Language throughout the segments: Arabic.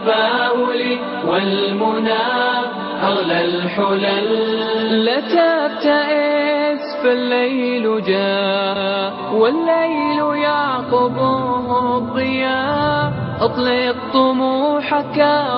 التفاؤل والمنى أغلى الحلل. لا تبتئس فالليل جاء والليل يعقبه الضياء. اطلق طموحك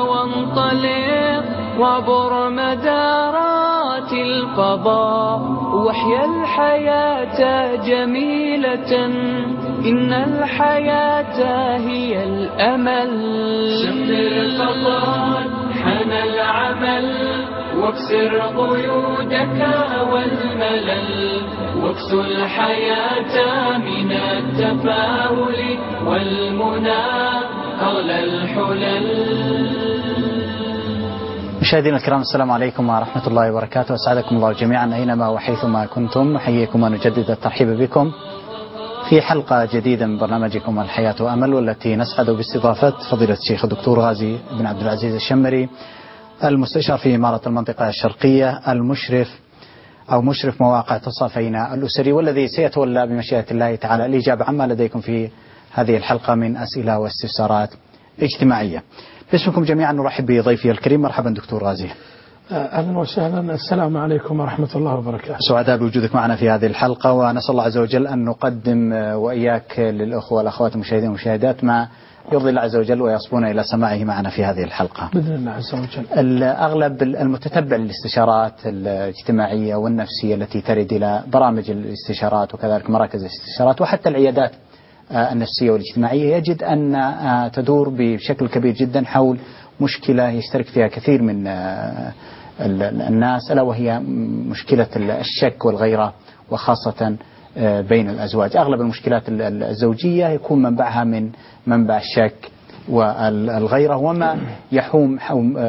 وانطلق وعبر مدارات الفضاء واحيا الحياة جميلة. إن الحياة هي الأمل. سفر فقد حان العمل واكسر قيودك والملل. واكسو الحياة من التفاؤل والمنى أغلى الحلل. مشاهدينا الكرام، السلام عليكم ورحمة الله وبركاته. أسعدكم الله جميعا أينما وحيثما كنتم. نحييكم ونجدد الترحيب بكم في حلقة جديدة من برنامجكم الحياة أمل، والتي نسعد باستضافة فضيلة الشيخ الدكتور غازي بن عبد العزيز الشمري، المستشار في إمارة المنطقة الشرقية، مشرف مواقع تصافين الأسري، والذي سيتولى بمشيئة الله تعالى الإجابة عما لديكم في هذه الحلقة من أسئلة واستفسارات اجتماعية. باسمكم جميعا نرحب بضيفي الكريم. مرحبا دكتور غازي. أهلا وسهلا. السلام عليكم ورحمة الله وبركاته. سعداء بوجودك معنا في هذه الحلقة، ونسأل الله عز وجل أن نقدم وإياك للأخوة والأخوات المشاهدين والمشاهدات ما يرضي الله عز وجل ويصبون إلى سماعه معنا في هذه الحلقة بإذن الله عز وجل. أغلب المتتبع للاستشارات الاجتماعية والنفسية التي ترد إلى برامج الاستشارات وكذلك مراكز الاستشارات وحتى العيادات النفسية والاجتماعية يجد أن تدور بشكل كبير جدا حول مشكلة يشترك فيها كثير من الناس، ألا وهي مشكلة الشك والغيرة، وخاصة بين الأزواج. أغلب المشكلات الزوجية يكون منبعها من منبع الشك والغيرة وما يحوم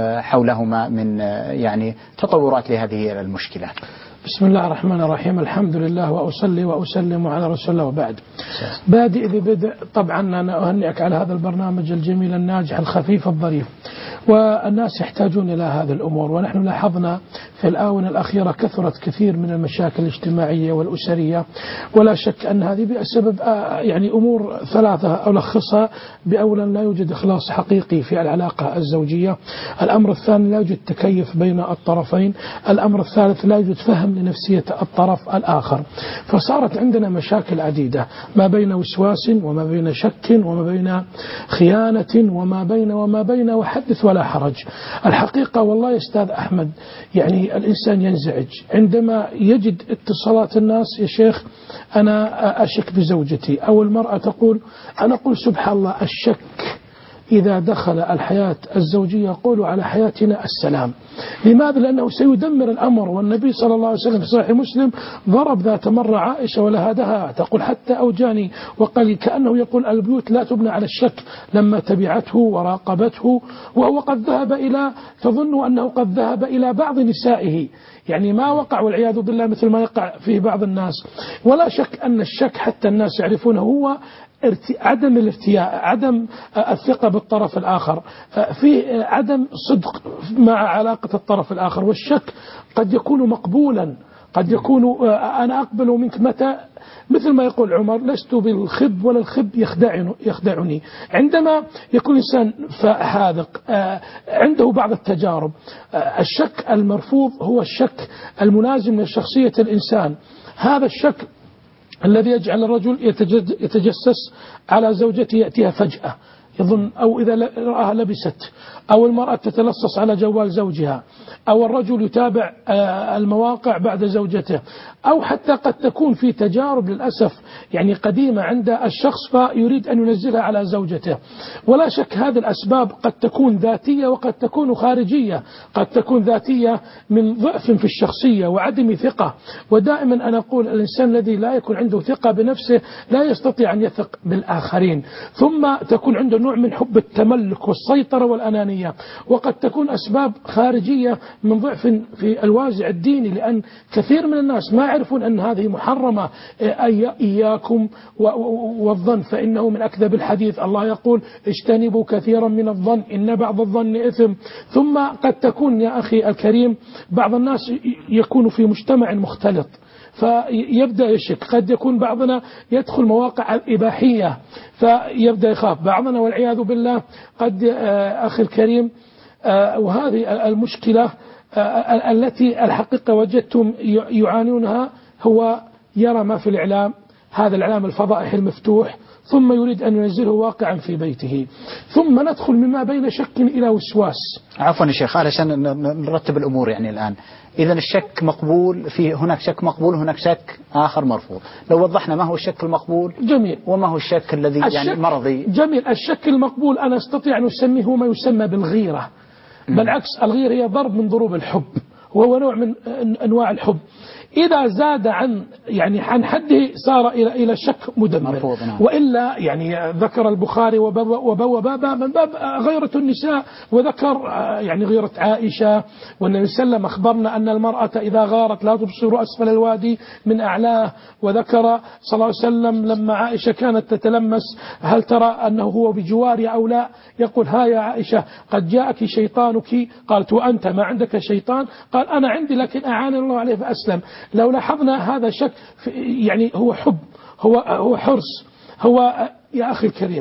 حولهما من يعني تطورات لهذه المشكلة. بسم الله الرحمن الرحيم. الحمد لله وأصلي وأسلم على رسول الله وبعد. بادئ ببدء طبعا أنا أهنئك على هذا البرنامج الجميل الناجح الخفيف الظريف، والناس يحتاجون إلى هذه الأمور. ونحن لاحظنا في الآونة الأخيرة كثرت كثير من المشاكل الاجتماعية والأسرية، ولا شك أن هذه بسبب يعني أمور ثلاثة ألخصها بأولا: لا يوجد إخلاص حقيقي في العلاقة الزوجية. الأمر الثاني: لا يوجد تكيف بين الطرفين. الأمر الثالث: لا يوجد فهم لنفسية الطرف الآخر. فصارت عندنا مشاكل عديدة ما بين وسواس وما بين شك وما بين خيانة وما بين وحدث ولا حرج. الحقيقة والله يا أستاذ أحمد، يعني الإنسان ينزعج عندما يجد اتصالات الناس: يا شيخ أنا أشك بزوجتي، أو المرأة تقول. أنا أقول سبحان الله، الشك إذا دخل الحياة الزوجية يقول على حياتنا السلام. لماذا؟ لأنه سيدمر الأمر. والنبي صلى الله عليه وسلم في صحيح مسلم ضرب ذات مرة عائشة ولهادها تقول: حتى أوجاني. وقال كأنه يقول: البيوت لا تبنى على الشك. لما تبعته وراقبته وهو قد ذهب إلى، تظن أنه قد ذهب إلى بعض نسائه، يعني ما وقع والعياذ بالله مثل ما يقع فيه بعض الناس. ولا شك أن الشك حتى الناس يعرفونه هو عدم الافتياء، عدم الثقة بالطرف الآخر، في عدم صدق مع علاقة الطرف الآخر. والشك قد يكون مقبولا، قد يكون أنا أقبل منك متى، مثل ما يقول عمر: لست بالخب ولا الخب يخدعني. عندما يكون إنسان حاذق عنده بعض التجارب. الشك المرفوض هو الشك الملازم لشخصية الإنسان. هذا الشك الذي يجعل الرجل يتجسس على زوجته، يأتيها فجأة يظن، أو إذا رآها لبست، أو المرأة تتلصص على جوال زوجها، أو الرجل يتابع المواقع بعد زوجته، أو حتى قد تكون في تجارب للأسف يعني قديمة عند الشخص فيريد أن ينزلها على زوجته. ولا شك هذه الأسباب قد تكون ذاتية وقد تكون خارجية. قد تكون ذاتية من ضعف في الشخصية وعدم ثقة. ودائما أنا أقول: الإنسان الذي لا يكون عنده ثقة بنفسه لا يستطيع أن يثق بالآخرين. ثم تكون عنده نوع من حب التملك والسيطرة والأنانية. وقد تكون أسباب خارجية من ضعف في الوازع الديني، لأن كثير من الناس ما يعرفون أن هذه محرمة. إياكم والظن فإنه من أكذب الحديث. الله يقول: اجتنبوا كثيرا من الظن إن بعض الظن إثم. ثم قد تكون يا أخي الكريم بعض الناس يكون في مجتمع مختلط، فيبدأ يشك. قد يكون بعضنا يدخل مواقع الإباحية فيبدأ يخاف. بعضنا والعياذ بالله قد أخي الكريم وهذه المشكلة التي الحقيقة وجدتم يعانونها، هو يرى ما في الإعلام، هذا الإعلام الفضائح المفتوح، ثم يريد أن ينزله واقعا في بيته، ثم ندخل مما بين شك إلى وسواس. عفوا يا شيخ علشان نرتب الأمور يعني الآن. إذا الشك مقبول، في هناك شك مقبول وهناك شك آخر مرفوض. لو وضحنا ما هو الشك المقبول جميل، وما هو الشك الذي يعني مرضي. جميل. الشك المقبول أنا أستطيع أن أسميه ما يسمى بالغيرة. بالعكس الغيرة هي ضرب من ضروب الحب، وهو نوع من أنواع الحب. إذا زاد عن حده صار إلى شك مدمر. وإلا يعني ذكر البخاري وبوى بابا من باب غيرة النساء، وذكر يعني غيرة عائشة، والنبي صلى الله عليه وسلم أخبرنا أن المرأة إذا غارت لا تبصر أسفل الوادي من أعلاه. وذكر صلى الله عليه وسلم لما عائشة كانت تتلمس هل ترى أنه هو بجوارها أو لا، يقول ها يا عائشة قد جاءك شيطانك، قالت وأنت ما عندك شيطان؟ قال أنا عندي لكن أعاني الله عليه فأسلم. لو لاحظنا هذا شك يعني هو حب، هو حرص. هو يا أخي الكريم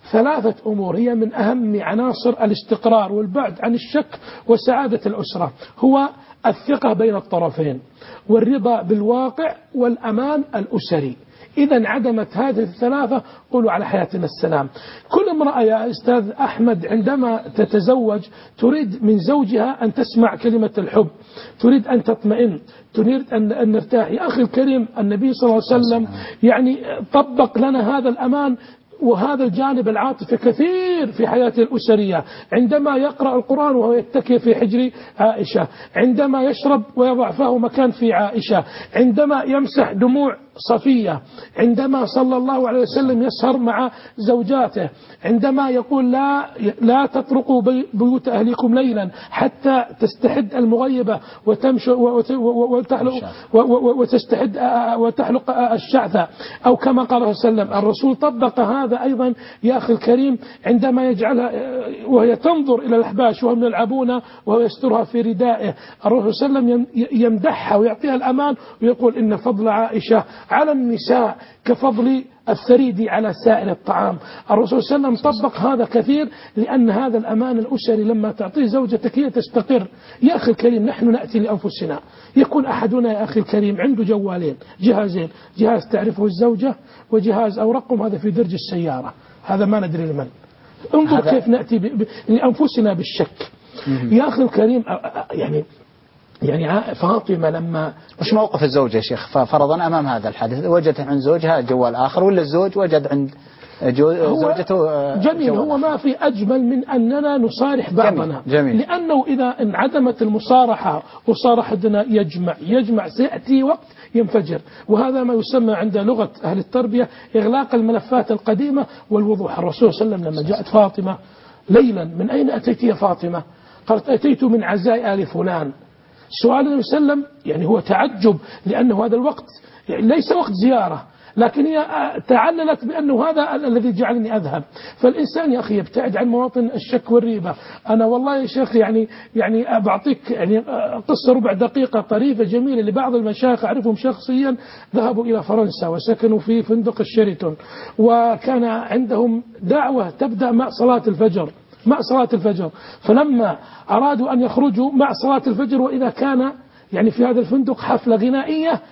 3 أمور هي من أهم عناصر الاستقرار والبعد عن الشك وسعادة الأسرة. هو الثقة بين الطرفين، والرضا بالواقع، والأمان الأسري. إذا انعدمت هذه ال3 قولوا على حياتنا السلام. كل امرأة يا أستاذ أحمد عندما تتزوج تريد من زوجها أن تسمع كلمة الحب، تريد أن تطمئن، تريد أن نرتاح. يا أخي الكريم النبي صلى الله عليه وسلم يعني طبق لنا هذا الأمان وهذا الجانب العاطفي كثير في حياته الأسرية. عندما يقرأ القرآن وهو يتكئ في حجر عائشة، عندما يشرب ويضع فاه مكان في عائشة، عندما يمسح دموع صفية، عندما صلى الله عليه وسلم يسهر مع زوجاته، عندما يقول لا تطرقوا بيوت أهلكم ليلا حتى تستحد المغيبة وتستحد وتحلق الشعثة، أو كما قال صلى الله عليه وسلم. الرسول طبق هذا أيضا يا أخي الكريم عندما يجعلها وهي تنظر إلى الأحباش وهم يلعبون وهو يسترها في ردائه. الرسول صلى الله عليه وسلم يمدحها ويعطيها الأمان ويقول إن فضل عائشة على النساء كفضل الثريد على سائر الطعام. الرسول صلى الله عليه وسلم طبق هذا كثير، لأن هذا الأمان الأسري لما تعطيه زوجتك هي تستقر. يا أخي الكريم نحن نأتي لأنفسنا، يكون أحدنا يا أخي الكريم عنده جوالين، جهازين، جهاز تعرفه الزوجة وجهاز أو رقم هذا في درج السيارة، هذا ما ندري لمن. انظر كيف نأتي لأنفسنا بالشك. يا أخي الكريم يعني فاطمة لما وش موقف الزوجة يا شيخ فرضا أمام هذا الحادث؟ وجدت عند زوجها جوال آخر، ولا الزوج وجد عند زوجته جميل. هو ما في أجمل من أننا نصارح بعضنا. جميل. لأنه إذا انعدمت المصارحة وصارحتنا يجمع سيأتي وقت ينفجر، وهذا ما يسمى عند لغة أهل التربية إغلاق الملفات القديمة والوضوح. الرسول صلى الله عليه وسلم لما جاءت فاطمة ليلا من أين أتيت يا فاطمة؟ قالت أتيت من عزاء آل فلان. سؤال النبي صلى الله عليه وسلم يعني هو تعجب، لأنه هذا الوقت يعني ليس وقت زيارة، لكن هي تعللت بأنه هذا الذي جعلني أذهب. فالإنسان يا أخي يبتعد عن مواطن الشك والريبة. أنا والله يا شيخ يعني بعطيك يعني قصة ربع دقيقة طريفة جميلة لبعض المشايخ أعرفهم شخصيا، ذهبوا إلى فرنسا وسكنوا في فندق الشيراتون، وكان عندهم دعوة تبدأ مع صلاة الفجر. فلما أرادوا أن يخرجوا مع صلاة الفجر، وإذا كان يعني في هذا الفندق حفلة غنائية،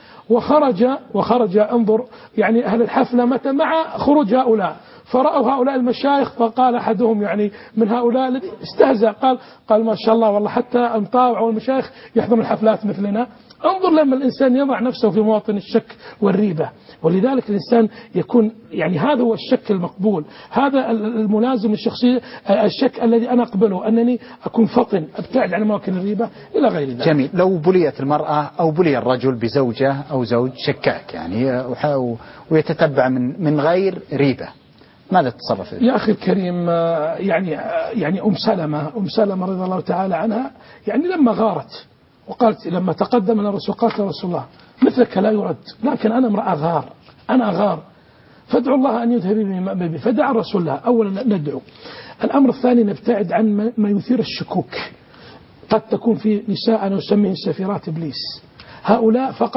وخرج انظر يعني أهل الحفلة متى مع خروج هؤلاء، فرأوا هؤلاء المشايخ، فقال أحدهم يعني من هؤلاء الذي استهزأ قال ما شاء الله والله حتى المطاوع والمشايخ يحضرون الحفلات مثلنا. انظر لما الإنسان يضع نفسه في مواطن الشك والريبة. ولذلك الإنسان يكون يعني هذا هو الشك المقبول، هذا الملازم الشخصي، الشك الذي أنا أقبله أنني أكون فطن أبتعد عن أماكن الريبة إلى غير ذلك. جميل. لو بليت المرأة أو بلي الرجل بزوجة أو زوج شكاك يعني ويتتبع من غير ريبة، ماذا تتصرف؟ يا أخي الكريم يعني أم سلمة رضي الله تعالى عنها يعني لما غارت وقالت لما تقدم لنا الرسول قالت رسول الله مثلك لا يرد، لكن أنا امرأة أغار فادعوا الله أن يذهب بي. فدعا الرسول الله. أولا ندعو. الأمر الثاني نبتعد عن ما يثير الشكوك. قد تكون في نساء نسميهن سفيرات إبليس، هؤلاء فقط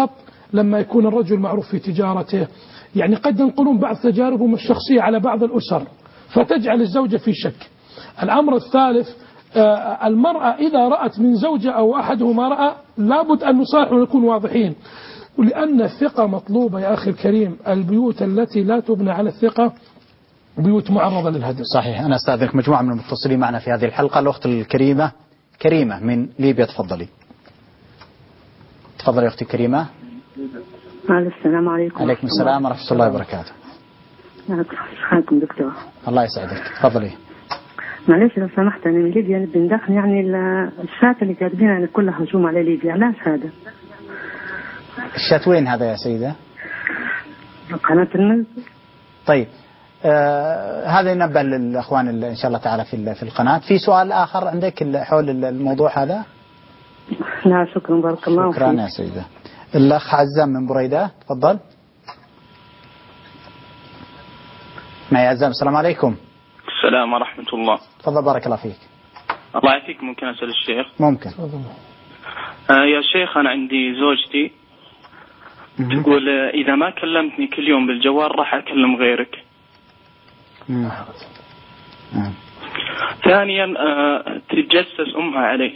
لما يكون الرجل معروف في تجارته، يعني قد ينقلون بعض تجاربهم الشخصية على بعض الأسر فتجعل الزوجة في شك. الأمر الثالث، المرأة إذا رأت من زوجة أو أحدهما رأى لابد أن نصالح ونكون واضحين، ولأن الثقة مطلوبة يا أخي الكريم. البيوت التي لا تبنى على الثقة بيوت معرضة للهدم. صحيح. أنا أستأذنك مجموعة من المتصلين معنا في هذه الحلقة. الأخت الكريمة كريمة من ليبيا، تفضلي. تفضلي أختي كريمة. السلام عليكم. عليكم السلام ورحمة الله وبركاته. حالكم دكتور؟ الله يسعدك، تفضلي. معلش لو سمحت، أنا من ليبيا نبي ندخل يعني الشات اللي كاتبين يعني كلها هجوم على ليبيا، علاش هذا؟ الشات وين هذا يا سيدة؟ قناة الناس. طيب هذا ينبه للأخوان إن شاء الله تعالى في القناة. في سؤال آخر عندك حول الموضوع هذا؟ لا شكرا، بارك الله فيك. شكرا يا سيدة. الأخ عزام من بريدة، تفضل. معي عزام. السلام عليكم. السلام ورحمة الله. تفضل بارك الله فيك. الله يعافيك. ممكن أسأل الشيخ؟ ممكن. يا شيخ، أنا عندي زوجتي تقول إذا ما كلمتني كل يوم بالجوال راح أكلم غيرك. ثانيا تتجسس أمها عليه.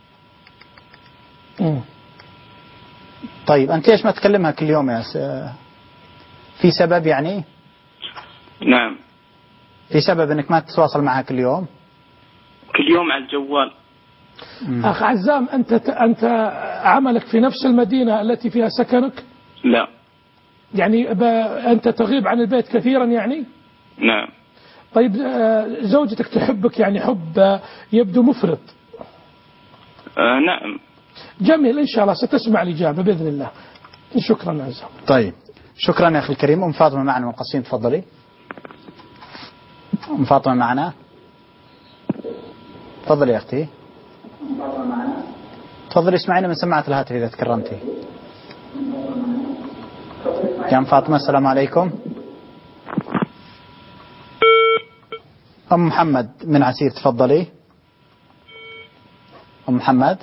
طيب أنت ليش ما تكلمها كل يوم يا في سبب يعني؟ نعم. في سبب أنك ما تتواصل معها كل يوم؟ كل يوم على الجوال. أخ عزام، أنت عملك في نفس المدينة التي فيها سكنك؟ لا. يعني أنت تغيب عن البيت كثيرا يعني؟ نعم. طيب زوجتك تحبك يعني حب يبدو مفرط؟ نعم. جميل، إن شاء الله ستسمع الإجابة بإذن الله. شكرا عزام. طيب شكرا يا أخي الكريم. أم فاطمة معنا من قصيم، تفضلي. أم فاطمة معنا، تفضلي يا أختي. تفضلي اسمعينا من سماعة الهاتف إذا تكرمتي. يا أم فاطمة السلام عليكم. أم محمد من عسير، تفضلي. أم محمد.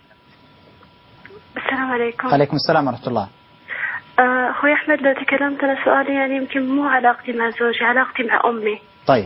السلام عليكم. عليكم السلام ورحمة الله. أخوي أحمد، لو تكلمت أنا سؤالي يعني يمكن مو علاقتي مع زوجي، علاقتي مع أمي. طيب.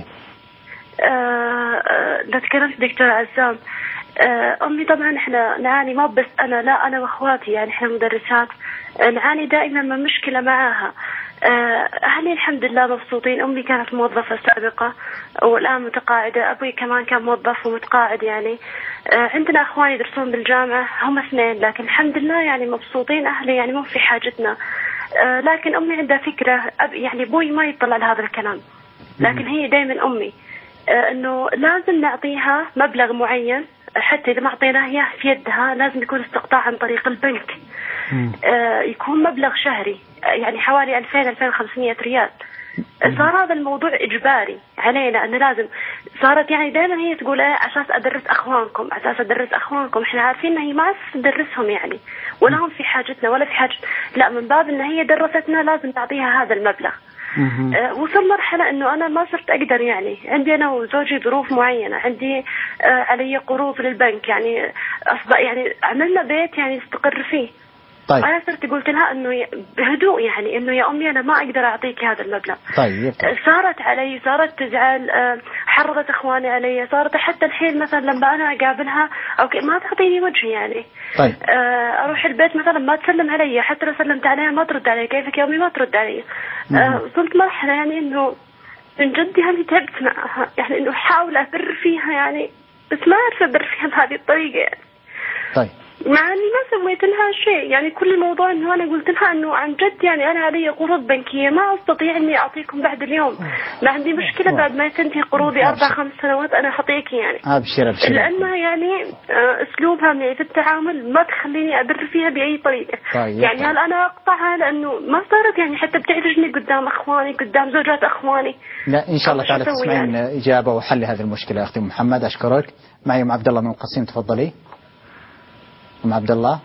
لو تكلمت دكتور عزام، أمي طبعا إحنا نعاني، ما بس أنا، لا أنا وأخواتي يعني إحنا مدرسات نعاني دائما من مشكلة معاها. أهلي الحمد لله مبسوطين. أمي كانت موظفة سابقة والآن متقاعدة، أبوي كمان كان موظف ومتقاعد يعني. عندنا أخواني يدرسون بالجامعة هم 2، لكن الحمد لله يعني مبسوطين. أهلي يعني مو في حاجتنا. لكن أمي عندها فكرة، يعني أبوي ما يطلع لهذا الكلام، لكن هي دائما أمي أنه لازم نعطيها مبلغ معين، حتى إذا ما أعطيناها إياه في يدها لازم يكون استقطاع عن طريق البنك. يكون مبلغ شهري يعني حوالي 2000-2500 ريال. صار هذا الموضوع إجباري علينا، أنه لازم. صارت يعني دائما هي تقول عشان أدرس أخوانكم، عشان أدرس أخوانكم. إحنا عارفين إن هي ما تدرسهم يعني، ولا هم في حاجتنا ولا في حاجة، لا من باب إن هي درستنا لازم نعطيها هذا المبلغ. وصل مرحلة إنه أنا ما صرت أقدر، يعني عندي أنا وزوجي ظروف معينة، عندي علي قروض للبنك يعني، يعني عملنا بيت يعني استقر فيه. طيب. أنا صرت قلت لها إنه بهدوء يعني إنه يا أمي أنا ما أقدر أعطيك هذا المبلغ. طيب. صارت علي، صارت تزعل، حرضت إخواني علي، صارت حتى الحين مثلا لما أنا أقابلها أو ما تعطيني وجهي يعني. طيب. أروح البيت مثلا ما تسلم علي، حتى لو سلمت عليها ما ترد علي، كيفك يا أمي ما ترد علي. وصلت مرحلة يعني إنه من جد يعني تعبت معها، يعني إنه حاول أبر فيها يعني، بس ما أعرف أبر فيها بهذه الطريقة يعني. طيب. مع اني ما سويت لها شيء يعني، كل الموضوع انه انا قلت لها انه عن جد يعني انا علي قروض بنكيه ما استطيع اني اعطيكم بعد اليوم، ما عندي مشكله بعد ما تنتهي قروضي 4-5 سنوات انا اعطيكي يعني. ابشر. لانها يعني اسلوبها معي في التعامل ما تخليني ابر فيها باي طريقه. طيب. يعني هل انا اقطعها لانه ما صارت يعني حتى بتعرجني قدام اخواني، قدام زوجات اخواني. لا ان شاء الله تعالى تسمعين يعني اجابه وحل هذه المشكله. اختي محمد اشكرك. معي ام عبد الله من القصيم، تفضلي. ام عبد الله.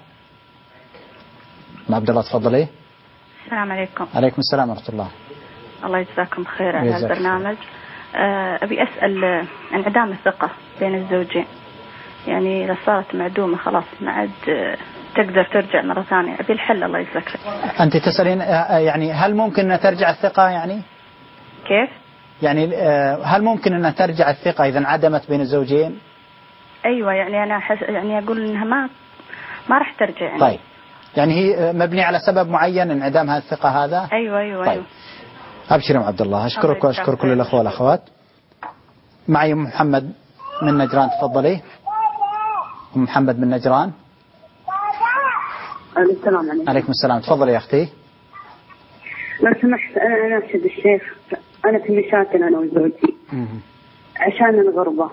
ام عبد الله تفضلي. السلام عليكم. عليكم السلام ورحمه الله. الله يجزاكم خير على هذا البرنامج. ابي اسال انعدام الثقه بين الزوجين، يعني اذا صارت معدومه خلاص ما عاد تقدر ترجع مرة ثانية. أبي الحل الله يجزاك خير. أنت تسألين يعني هل ممكن أن ترجع الثقة يعني؟ كيف؟ يعني هل ممكن أن ترجع الثقة إذا انعدمت بين الزوجين؟ أيوة يعني أنا يعني أقول إنها ما راح ترجع يعني. طيب يعني هي مبني على سبب معين انعدام هذه الثقة هذا؟ أيوة. طيب أبشر يا عبد الله. أشكرك وأشكر كل الأخوة والأخوات. معي محمد من نجران، تفضلي. محمد من نجران. السلام عليكم. عليكم السلام، تفضلي يا أختي. لو سمحت أنا أناشد الشيخ، أنا في مشاكل أنا وزوجي عشان الغربة.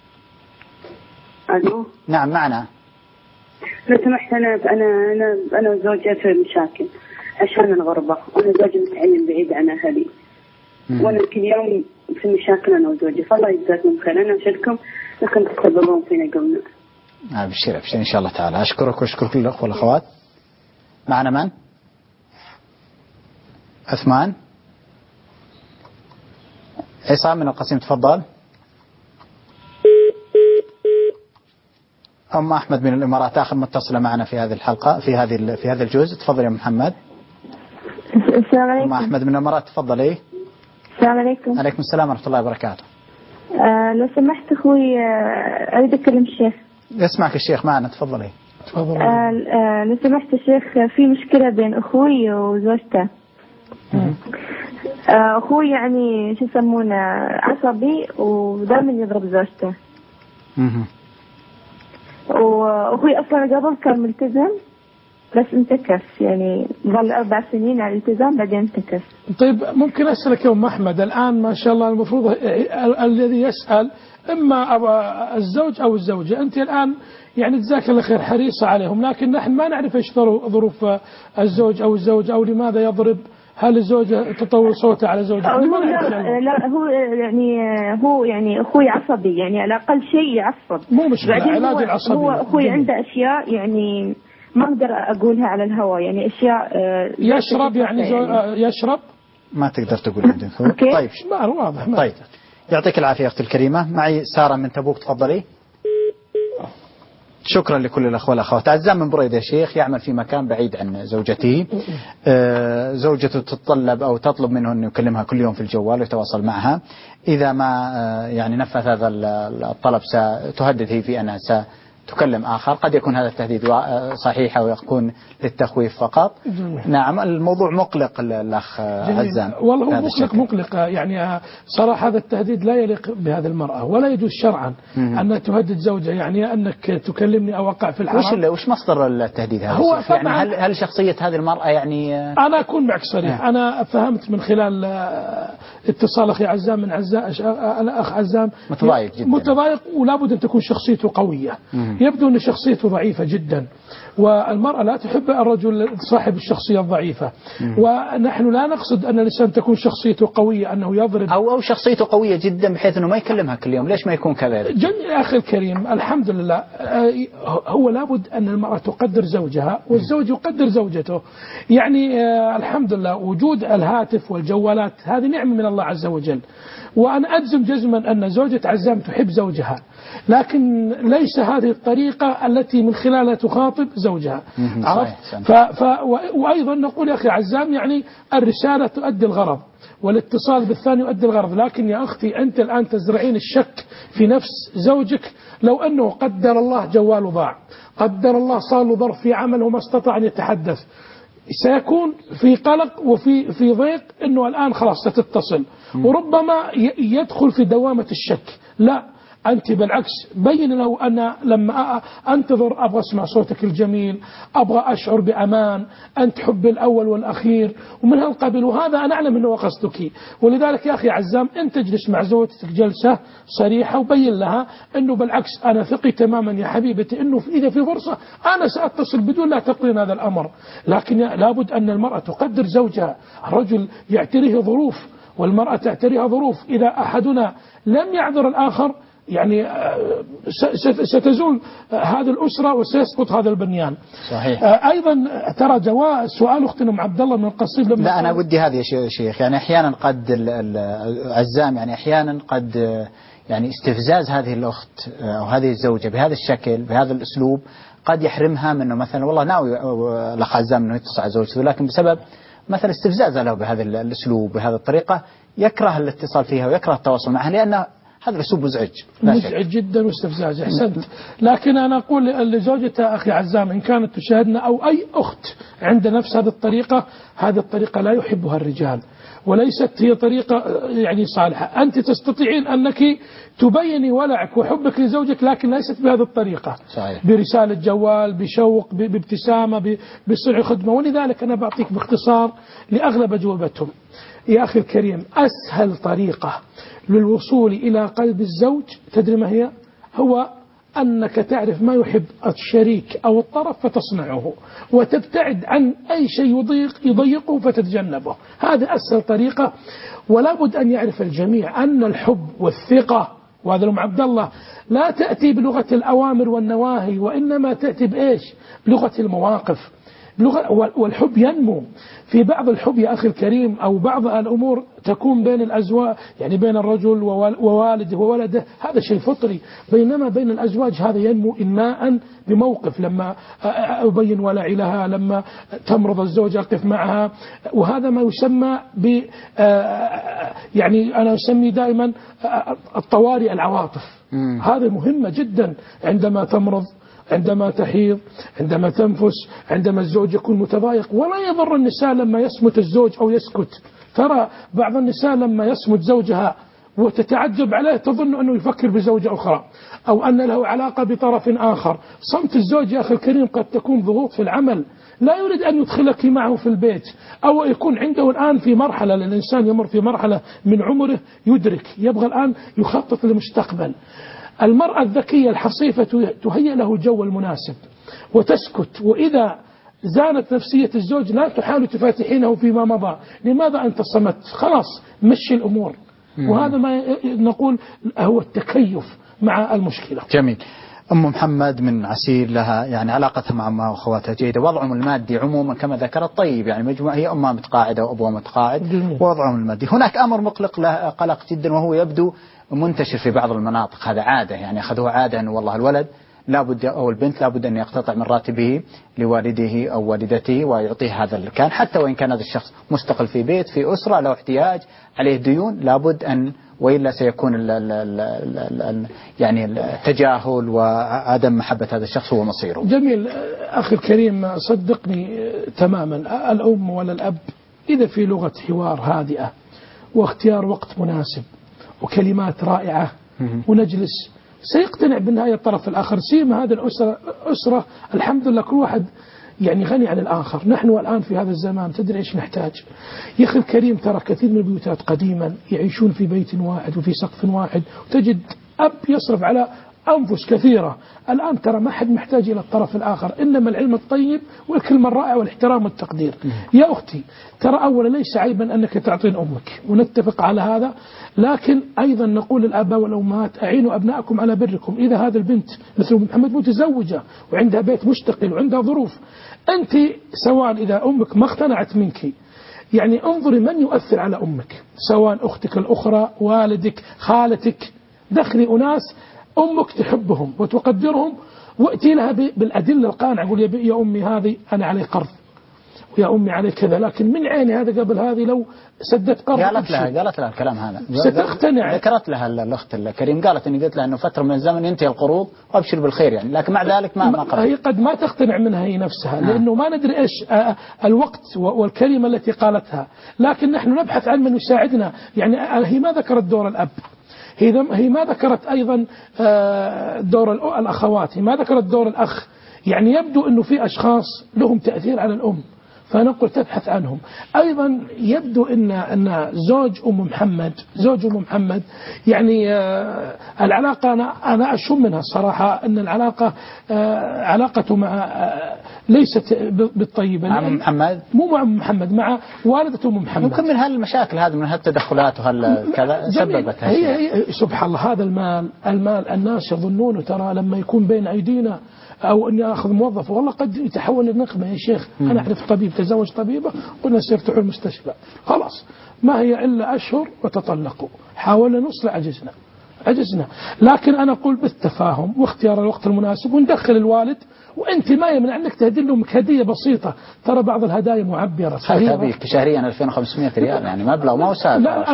ألو. نعم معنا. لو سمحت أنا وزوجي في مشاكل عشان الغربة، وأنا زوجي متعين بعيد عن أهلي، وأنا كل يوم في مشاكل أنا وزوجي، فالله يجزاكم خير. أنا أشكركم لكن تسببون فينا قلنا. أبشر إن شاء الله تعالى. أشكرك وأشكر كل الأخوة والأخوات. معنا من؟ عثمان. عصام من القصيم، تفضل. أم أحمد من الإمارات آخر متصلة معنا في هذه الحلقة في هذا الجزء. تفضل يا محمد. السلام عليكم. أم أحمد من الإمارات، تفضلي. السلام عليكم. عليكم السلام ورحمة الله وبركاته. لو سمحت أخوي أريد أكلم الشيخ. يسمعك الشيخ معنا، تفضلي. لو سمحت الشيخ، في مشكلة بين أخوي وزوجته. أخوي يعني شو يسمونه عصبي ودائما يضرب زوجته. وأخوي أصلا قبل كان ملتزم بس انتكس، يعني ظل 4 سنين على الالتزام بعدين انتكس. طيب ممكن أسألك يا أم أحمد، الآن ما شاء الله المفروض الذي يسأل إما الزوج أو الزوجة، أنت الآن يعني جزاك الله خير حريصة عليهم، لكن نحن ما نعرف إيش ظروف الزوج أو الزوجة، أو لماذا يضرب. هل الزوجة تطور صوته على زوجها؟ لا هو يعني أخوي عصبي، يعني على أقل شيء يعصب. مو مشكلة علاج العصبي. هو أخوي عنده أشياء يعني ما أقدر أقولها على الهواء، يعني أشياء يشرب يعني يشرب ما تقدر تقول عندك. طيب واضح. طيب يعطيك العافية أختي الكريمة. معي سارة من تبوك، تفضلي. شكرا لكل الأخوة والأخوات. عزام من بريدة يا شيخ يعمل في مكان بعيد عن زوجته. زوجته تتطلب أو تطلب منه أن يكلمها كل يوم في الجوال ويتواصل معها. إذا ما يعني نفذ هذا الطلب ستهدد هي في أنها ستكلم آخر. قد يكون هذا التهديد صحيح أو يكون للتخويف فقط. نعم الموضوع مقلق الأخ عزام. والله هو مقلق يعني صراحة هذا التهديد لا يليق بهذه المرأة، ولا يجوز شرعا أن تهدد زوجها، يعني أنك تكلمني أو أقع في الحرام. وش مصدر التهديد هذا؟ هو يعني هل شخصية هذه المرأة يعني أنا أكون معك صريح. أنا فهمت من خلال اتصال أخي عزام من الأخ عزام متضايق جدا، متضايق، ولا بد أن تكون شخصيته قوية. يبدو أن شخصيته ضعيفة جدا، والمرأة لا تحب الرجل صاحب الشخصية الضعيفة. ونحن لا نقصد أن الإنسان تكون شخصيته قوية أنه يضرب أو شخصيته قوية جدا بحيث أنه ما يكلمها كل يوم. ليش ما يكون كذلك؟ جميل أخي الكريم، الحمد لله. هو لابد أن المرأة تقدر زوجها والزوج يقدر زوجته. يعني الحمد لله وجود الهاتف والجوالات هذه نعمة من الله عز وجل، وأنا أجزم جزما أن زوجة عزام تحب زوجها، لكن ليس هذه الطريقة التي من خلالها تخاطب زوجها. عرفت؟ وأيضا نقول يا أخي عزام يعني الرسالة تؤدي الغرض والاتصال بالثاني يؤدي الغرض، لكن يا أختي أنت الآن تزرعين الشك في نفس زوجك. لو أنه قدر الله جواله ضاع، قدر الله صار له ظرف في عمل وما استطاع أن يتحدث، سيكون في قلق وفي ضيق أنه الآن خلاص ستتصل، وربما يدخل في دوامة الشك. لا، أنت بالعكس بين له أنا لما أنتظر أبغى أسمع صوتك الجميل، أبغى أشعر بأمان، أنت حبي الأول والأخير ومن هالقبيل، وهذا أنا أعلم أنه قصدك. ولذلك يا أخي عزام أنت تجلس مع زوجتك جلسة صريحة وبين لها أنه بالعكس أنا ثقي تماما يا حبيبتي أنه إذا في فرصة أنا سأتصل بدون لا تقرين هذا الأمر. لكن لابد أن المرأة تقدر زوجها. الرجل يعتريه ظروف والمرأة تعتريها ظروف. إذا أحدنا لم يعذر الآخر يعني ستزول هذه الأسرة وسيسقط هذا البنيان. صحيح. أيضا ترى جواب سؤال أختنا أم عبد الله من القصيم. لا أنا ودي هذه يا شيخ، يعني أحيانا قد عزام يعني أحيانا قد يعني استفزاز هذه الأخت أو هذه الزوجة بهذا الشكل بهذا الأسلوب قد يحرمها منه مثلا والله ناوي الأخ عزام أنه يتصل على زوجته، لكن بسبب مثلا استفزاز له بهذا الأسلوب بهذه الطريقة يكره الاتصال فيها ويكره التواصل معها، لأن هذا الأسلوب مزعج جدا واستفزاز. أحسنت. لكن أنا أقول لزوجته أخي عزام إن كانت تشاهدنا أو أي أخت عند نفس هذه الطريقة، هذه الطريقة لا يحبها الرجال وليست هي طريقة يعني صالحة. أنت تستطيعين أنك تبيني ولعك وحبك لزوجك، لكن ليست بهذه الطريقة. صحيح. برسالة جوال، بشوق، بابتسامة، بصنع خدمة. ولذلك أنا بعطيك باختصار لأغلب أجوبتهم. يا أخي الكريم، أسهل طريقة للوصول إلى قلب الزوج تدري ما هي؟ هو أنك تعرف ما يحب الشريك أو الطرف فتصنعه، وتبتعد عن أي شيء يضيقه فتتجنبه. هذا أسهل طريقة. ولا بد أن يعرف الجميع أن الحب والثقة، وهذا أم عبد الله، لا تأتي بلغة الأوامر والنواهي، وإنما تأتي بإيش؟ بلغة المواقف. والحب ينمو في بعض الحب يا أخي الكريم، أو بعض الأمور تكون بين الأزواج، يعني بين الرجل ووالده وولده، هذا شيء فطري. بينما بين الأزواج هذا ينمو إناء بموقف، لما أبين ولعي لها، لما تمرض الزوجة أقف معها. وهذا ما يسمى يعني أنا أسمي دائما الطوارئ العواطف. هذا مهمة جدا، عندما تمرض، عندما تحيض، عندما تنفس، عندما الزوج يكون متضايق. ولا يضر النساء لما يصمت الزوج أو يسكت. ترى بعض النساء لما يصمت زوجها وتتعجب عليه تظن أنه يفكر بزوجة أخرى أو أن له علاقة بطرف آخر. صمت الزوج يا أخي الكريم قد تكون ضغوط في العمل، لا يريد أن يدخلك معه في البيت، أو يكون عنده الآن في مرحلة، الإنسان يمر في مرحلة من عمره يدرك يبغى الآن يخطط للمستقبل. المرأة الذكية الحصيفة تهيئ له الجو المناسب وتسكت، وإذا زانت نفسية الزوج لا تحاول تفاتحينه فيما مضى، لماذا أنت صمت؟ خلاص مشي الأمور. وهذا ما نقول هو التكيف مع المشكلة. جميل. أم محمد من عسير لها يعني علاقتها مع أمها وأخواتها جيدة، وضعهم المادي عموما كما ذكرت طيب، يعني مجموعة هي أمها متقاعدة وأبوها متقاعد ووضعهم المادي. هناك أمر مقلق له قلق جدا، وهو يبدو منتشر في بعض المناطق، هذا عادة يعني أخذوه عادة أنه والله الولد لابد أو البنت لابد أن يقتطع من راتبه لوالده أو والدته ويعطيه هذا كان، حتى وإن كان هذا الشخص مستقل في بيت في أسرة له احتياج عليه ديون، لابد أن وإلا سيكون يعني التجاهل وعدم محبة هذا الشخص هو مصيره. جميل. أخي الكريم صدقني تماما، الأم ولا الأب إذا في لغة حوار هادئة واختيار وقت مناسب وكلمات رائعة ونجلس سيقتنع بالنهاية الطرف الآخر. سيما هذه الأسرة الحمد لله كل واحد يعني غني عن الآخر. نحن الآن في هذا الزمان تدري إيش نحتاج يا أخي الكريم؟ ترى كثير من البيوتات قديما يعيشون في بيت واحد وفي سقف واحد، وتجد أب يصرف على أنفس كثيرة. الآن ترى ما حد محتاج إلى الطرف الآخر، إنما العلم الطيب والكلمة الرائعة والاحترام والتقدير. يا أختي ترى أولا ليس عيبا أنك تعطين أمك، ونتفق على هذا، لكن أيضا نقول للآباء والأمهات أعينوا أبنائكم على بركم. إذا هذا البنت مثل محمد متزوجة وعندها بيت مستقل وعندها ظروف، أنت سواء إذا أمك ما اقتنعت منك يعني انظري من يؤثر على أمك، سواء أختك الأخرى، والدك، خالتك، دخلي أناس أمك تحبهم وتقدرهم وأتي لها بالأدلة القانعة. أقول يا أمي هذه أنا علي قرض، ويا أمي علي كذا، لكن من عيني هذا قبل هذه لو سدت قرض. قالت لها الكلام هذا، ستقتنع. ذكرت لها الأخت الكريم، قالت إني قلت لها إنه فترة من الزمن ينتهي القروض وأبشر بالخير يعني، لكن مع ذلك ما قرض. هي قد ما تقتنع منها هي نفسها، لأنه ما ندري إيش الوقت والكلمة التي قالتها، لكن نحن نبحث عن من يساعدنا. يعني هي ما ذكرت دور الأب، هي ما ذكرت أيضا دور الأخوات، هي ما ذكرت دور الأخ. يعني يبدو أنه في أشخاص لهم تأثير على الأم، فنقول تبحث عنهم. أيضا يبدو أن زوج أم محمد يعني العلاقة أنا أشم منها الصراحة أن العلاقة علاقته مع ليست بالطيبة. مع محمد؟ مو مع محمد، مع والدة أم محمد. يمكن من هالمشاكل هذه، من هالتدخلات وهالكذا سببتها. هي سبحان الله، هذا المال الناس يظنونه ترى لما يكون بين أيدينا أو أني أخذ موظف والله قد يتحول لنقمة. يا شيخ أنا أعرف طبيب تزوج طبيبة قلنا سيفتحوا المستشفى، خلاص ما هي إلا أشهر وتطلقوا، حاولنا نصلح عجزنا. أجزنا. لكن أنا أقول بالتفاهم واختيار الوقت المناسب، وندخل الوالد، وأنت ما يمنع أنك تهدي لهم هدية بسيطة. ترى بعض الهدايا معبرة هذه شهريا 2500 ريال، يعني مبلغ ما هو سهل. لا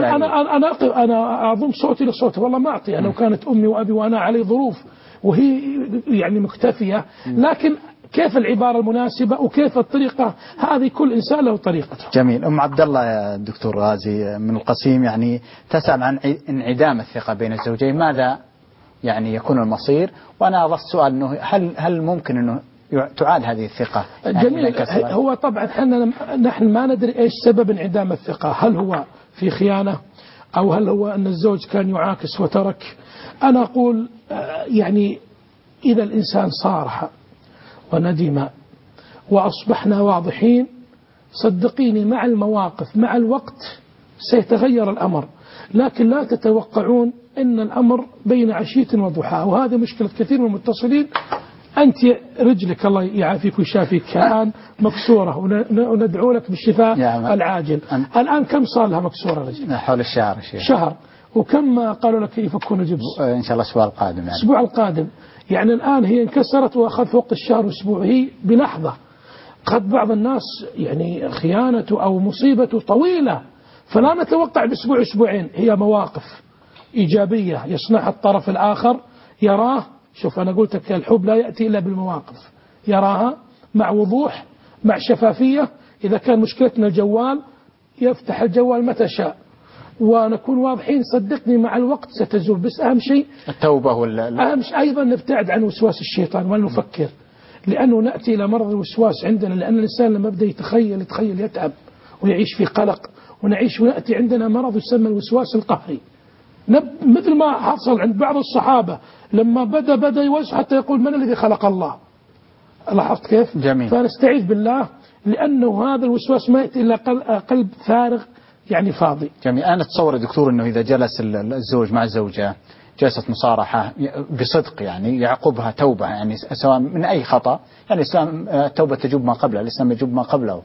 أنا أضم صوتي لصوتي، والله ما أعطي. لو كانت أمي وأبي وأنا علي ظروف وهي يعني مكتفية، لكن كيف العبارة المناسبة وكيف الطريقة، هذه كل إنسان له طريقته. جميل. أم عبد الله يا دكتور غازي من القصيم، يعني تسأل عن انعدام الثقة بين الزوجين، ماذا يعني يكون المصير؟ وأنا أضفت سؤال أنه هل ممكن أنه تعاد هذه الثقة؟ يعني جميل. هو طبعا نحن ما ندري إيش سبب انعدام الثقة، هل هو في خيانة أو هل هو أن الزوج كان يعاكس وترك. أنا أقول يعني إذا الإنسان صارح وندم وأصبحنا واضحين، صدقيني مع المواقف مع الوقت سيتغير الأمر. لكن لا تتوقعون أن الأمر بين عشية وضحاها، وهذا مشكلة كثير من المتصلين. أنت رجلك الله يعافيك ويشافيك الآن مكسورة، وندعو لك بالشفاء العاجل. الآن كم صار لها مكسورة رجلك؟ حول الشهر. شهر. وكم قالوا لك يفكون الجبس؟ إن شاء الله الأسبوع القادم. يعني الأسبوع القادم. يعني الآن هي انكسرت وأخذ فوق الشهر وأسبوع، هي بلحظة. قد بعض الناس يعني خيانته أو مصيبته طويلة، فلا نتوقع بأسبوع أسبوعين. هي مواقف إيجابية يصنعها الطرف الآخر، يراه. شوف أنا قلت لك الحب لا يأتي إلا بالمواقف، يراها مع وضوح مع شفافية. إذا كان مشكلتنا الجوال، يفتح الجوال متى شاء ونكون واضحين. صدقني مع الوقت ستزول. بس أهم شيء التوبة أهم شيء أيضا نبتعد عن وسواس الشيطان ولا نفكر، لأنه نأتي إلى مرض الوسواس عندنا. لأن الإنسان لما بدأ يتخيل يتعب ويعيش في قلق، ونأتي عندنا مرض يسمى الوسواس القهري، مثل ما حصل عند بعض الصحابة لما بدأ يوسوس حتى يقول من الذي خلق الله. لاحظت كيف؟ جميل. فنستعيذ بالله، لأنه هذا الوسواس ما يأتي إلا قلب فارغ يعني فاضي. جميل. أنا أتصور دكتور أنه إذا جلس الزوج مع الزوجة جلسة مصارحة بصدق، يعني يعقبها توبة، يعني سواء من أي خطأ. يعني الإسلام التوبة تجوب ما قبله، الإسلام يجوب ما قبله.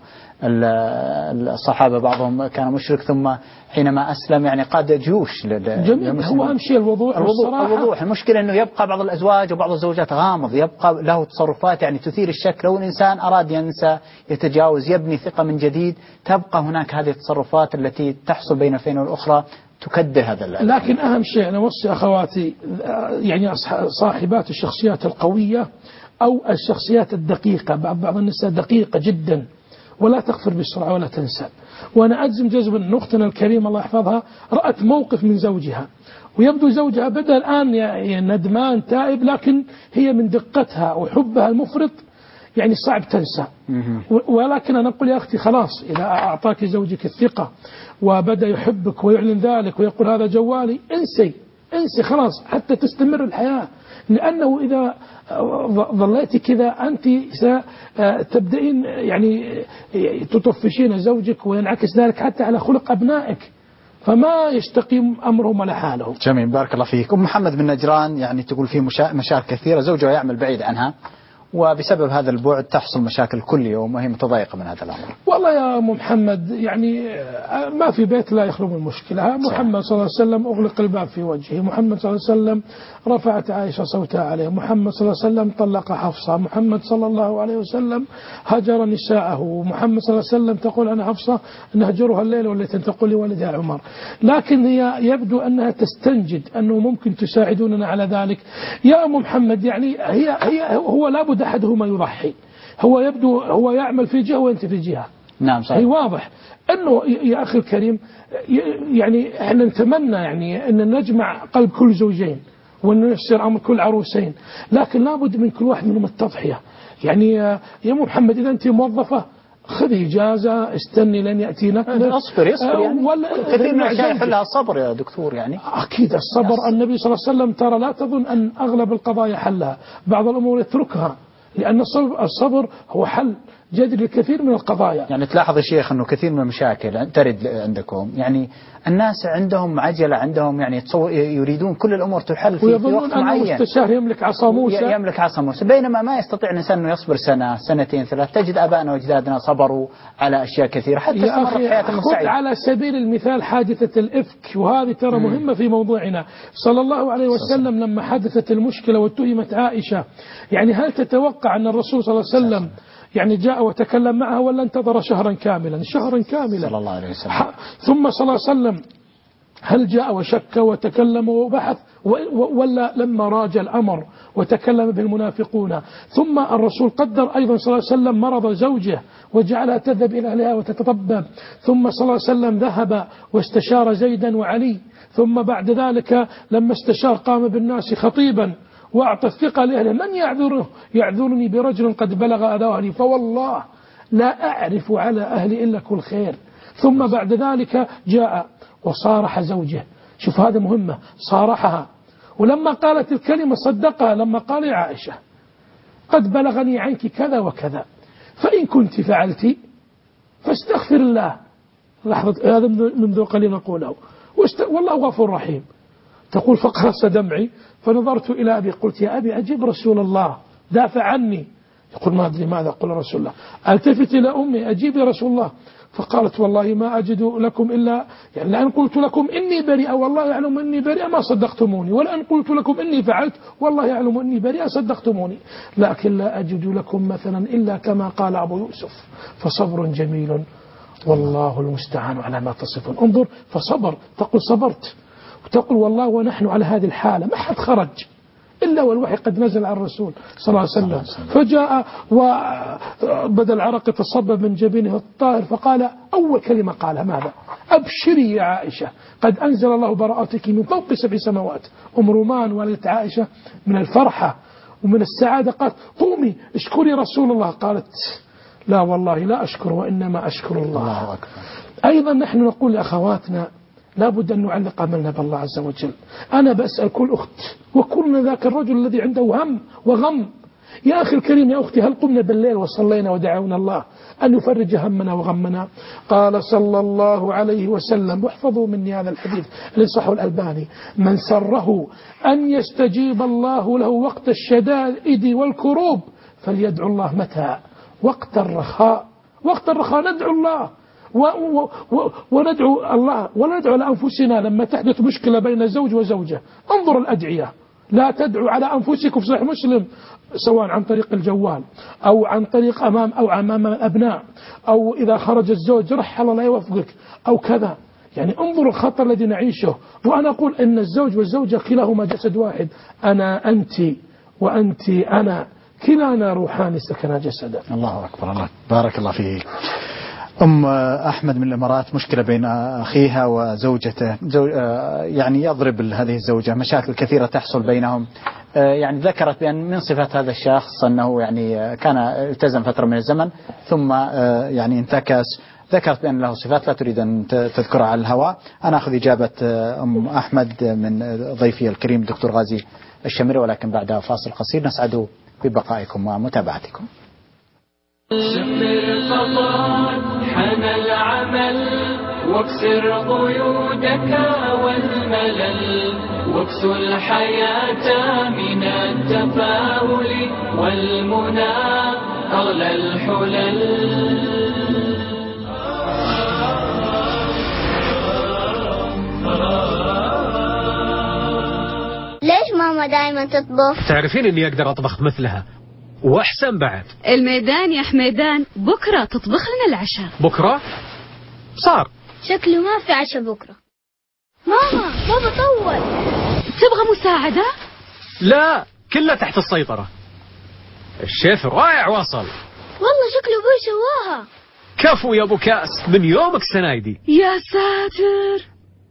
الصحابة بعضهم كان مشرك ثم حينما أسلم يعني قاد جيوش. جميل. هو أهم شيء الوضوح. المشكلة أنه يبقى بعض الأزواج وبعض الزوجات غامض، يبقى له تصرفات يعني تثير الشك. لو الإنسان أراد ينسى يتجاوز يبني ثقة من جديد، تبقى هناك هذه التصرفات التي تحصل بين الفين والأخرى تكدر هذا لكن أهم شيء أنا أوصي أخواتي يعني صاحبات الشخصيات القوية أو الشخصيات الدقيقة. بعض النساء دقيقة جدا ولا تغفر بسرعة ولا تنسى. وأنا أجزم جزما أن أختنا الكريمة الله يحفظها رأت موقف من زوجها، ويبدو زوجها بدأ الآن ندمان تائب، لكن هي من دقتها وحبها المفرط يعني صعب تنسى. ولكن أنا أقول يا أختي خلاص، إذا أعطاك زوجك الثقة وبدأ يحبك ويعلن ذلك ويقول هذا جوالي، انسي خلاص حتى تستمر الحياة. لأنه إذا ظليتي كذا أنت ستبدأين يعني تطفشين زوجك، وينعكس ذلك حتى على خلق أبنائك، فما يستقيم أمرهم ولا حالهم. جميل. بارك الله فيك. أم محمد من نجران يعني تقول فيه مشاكل كثيرة، زوجها يعمل بعيد عنها، وبسبب هذا البعد تحصل مشاكل كل يوم وهي متضايقة من هذا الأمر. والله يا أم محمد يعني ما في بيت لا يخلو من مشكلة. محمد صلى الله عليه وسلم أغلق الباب في وجهه، محمد صلى الله عليه وسلم رفعت عائشة صوتها عليه، محمد صلى الله عليه وسلم طلق حفصة، محمد صلى الله عليه وسلم هجر نساءه، محمد صلى الله عليه وسلم تقول أنا حفصة نهجرها الليل والليل، تقول لوالدها عمر. لكن هي يبدو أنها تستنجد أنه ممكن تساعدوننا على ذلك. يا أم محمد يعني هو لابد أحدهما يضحي. هو يبدو هو يعمل في جهة وأنت في جهة. نعم صحيح. هي واضح أنه يا أخي الكريم يعني احنا نتمنى يعني أن نجمع قلب كل زوجين وأن يصير أمر كل عروسين، لكن لابد من كل واحد منهم التضحية. يعني يا محمد إذا أنت موظفة خذي إجازة، استني لن يأتي نقل، اصبر يعني. كثير من الأشياء يحلها الصبر يا دكتور يعني. أكيد الصبر. النبي صلى الله عليه وسلم ترى لا تظن أن أغلب القضايا حلها، بعض الأمور يتركها، لأن الصبر هو حل جذر لكثير من القضايا. يعني تلاحظ يا شيخ أنه كثير من المشاكل ترد عندكم، يعني الناس عندهم عجلة، عندهم يعني يريدون كل الأمور تحل في وقت معين، أن المستشار يملك عصا موسى، يملك عصا موسى، بينما ما يستطيع الإنسان أنه يصبر سنة سنتين ثلاث. تجد آبائنا وأجدادنا صبروا على أشياء كثيرة حتى استمرت حياتهم سعيدة. خذ على سبيل المثال حادثة الإفك، وهذه ترى مهمة في موضوعنا. صلى الله عليه وسلم لما حدثت المشكلة واتهمت عائشة، يعني هل تتوقع أن الرسول صلى الله عليه وسلم يعني جاء وتكلم معها ولا انتظر شهرا كاملا؟ شهرا كاملا صلى الله عليه وسلم. ثم صلى الله عليه وسلم هل جاء وشك وتكلم وبحث، ولا لما راج الأمر وتكلم بالمنافقون؟ ثم الرسول قدر أيضا صلى الله عليه وسلم مرض زوجه وجعلها تذهب إلى أهلها وتتطبب، ثم صلى الله عليه وسلم ذهب واستشار زيدا وعلي، ثم بعد ذلك لما استشار قام بالناس خطيبا وأعطى الثقة لأهله. من يعذرني برجل قد بلغ أذى أهلي، فوالله لا أعرف على أهلي إلا كل خير. ثم بعد ذلك جاء وصارح زوجه، شوف هذا مهمة، صارحها، ولما قالت الكلمة صدقها، لما قال يا عائشة قد بلغني عنك كذا وكذا، فإن كنت فعلت فاستغفر الله. لحظة، هذا منذ قليل نقوله، والله غفور رحيم. تقول فقرص دمعي فنظرت إلى أبي قلت يا أبي أجب رسول الله دافع عني. يقول ما أدري ماذا قال رسول الله. التفت إلى أمي أجيب يا رسول الله، فقالت والله ما أجد لكم إلا يعني لأن قلت لكم إني بريئة والله يعلم إني بريئة ما صدقتموني، ولأن قلت لكم إني فعلت والله يعلم إني بريئة صدقتموني، لكن لا أجد لكم مثلا إلا كما قال أبو يوسف فصبر جميل والله المستعان على ما تصفون. انظر، فصبر، تقول صبرت، وتقول والله ونحن على هذه الحالة ما حد خرج إلا والوحي قد نزل على الرسول صلى الله عليه وسلم. فجاء وبدأ العرق يتصبب من جبينه الطاهر، فقال أول كلمة قالها ماذا؟ أبشري يا عائشة قد أنزل الله براءتك من فوق 7 سماوات. أم رومان والدة عائشة من الفرحة ومن السعادة قالت قومي اشكري رسول الله. قالت لا والله لا أشكر وإنما أشكر الله. أيضا نحن نقول لأخواتنا لابد أن نعلق عملنا بالله عز وجل. أنا بسأل كل أخت وكلنا ذاك الرجل الذي عنده هم وغم، يا أخي الكريم يا أختي هل قمنا بالليل وصلينا ودعونا الله أن يفرج همنا وغمنا؟ قال صلى الله عليه وسلم، واحفظوا مني هذا الحديث اللي صحه الألباني، من سره أن يستجيب الله له وقت الشدائد والكروب فليدعو الله متى؟ وقت الرخاء. وقت الرخاء ندعو الله وندعو الله وندعو لأنفسنا لما تحدث مشكلة بين زوج وزوجة. انظر الأدعية، لا تدعوا على أنفسكم في صحيح مسلم سواء عن طريق الجوال أو عن طريق أمام الأبناء، أو إذا خرج الزوج رحل الله يوفقك أو كذا. يعني انظر الخطر الذي نعيشه. وأنا أقول إن الزوج والزوجة كلاهما جسد واحد، أنا أنت وأنت أنا، كلانا روحان سكنا جسدا. الله أكبر، الله بارك الله فيك. أم أحمد من الإمارات، مشكلة بين أخيها وزوجته، يعني يضرب هذه الزوجة، مشاكل كثيرة تحصل بينهم. يعني ذكرت بأن من صفات هذا الشخص أنه يعني كان التزم فترة من الزمن ثم يعني انتكس. ذكرت بأن له صفات لا تريد أن تذكرها على الهواء. أنا أخذ إجابة أم أحمد من ضيفي الكريم دكتور غازي الشمري، ولكن بعدها فاصل قصير. نسعد ببقائكم ومتابعتكم. شمر الخطر حان العمل واكسر قيودك والملل، واكس الحياة من التفاؤل والمنى أغلى الحلل. ليش ماما دائما تطبخ؟ تعرفين اني اقدر اطبخ مثلها واحسن بعد. الميدان يا حميدان، بكره تطبخ لنا العشاء. بكره صار شكله ما في عشاء بكره. ماما بابا طول. تبغى مساعدة؟ لا، كله تحت السيطرة. الشيف رائع وصل. والله شكله ابوي سواها. كفو يا ابو كاس، من يومك سنايدي. يا ساتر.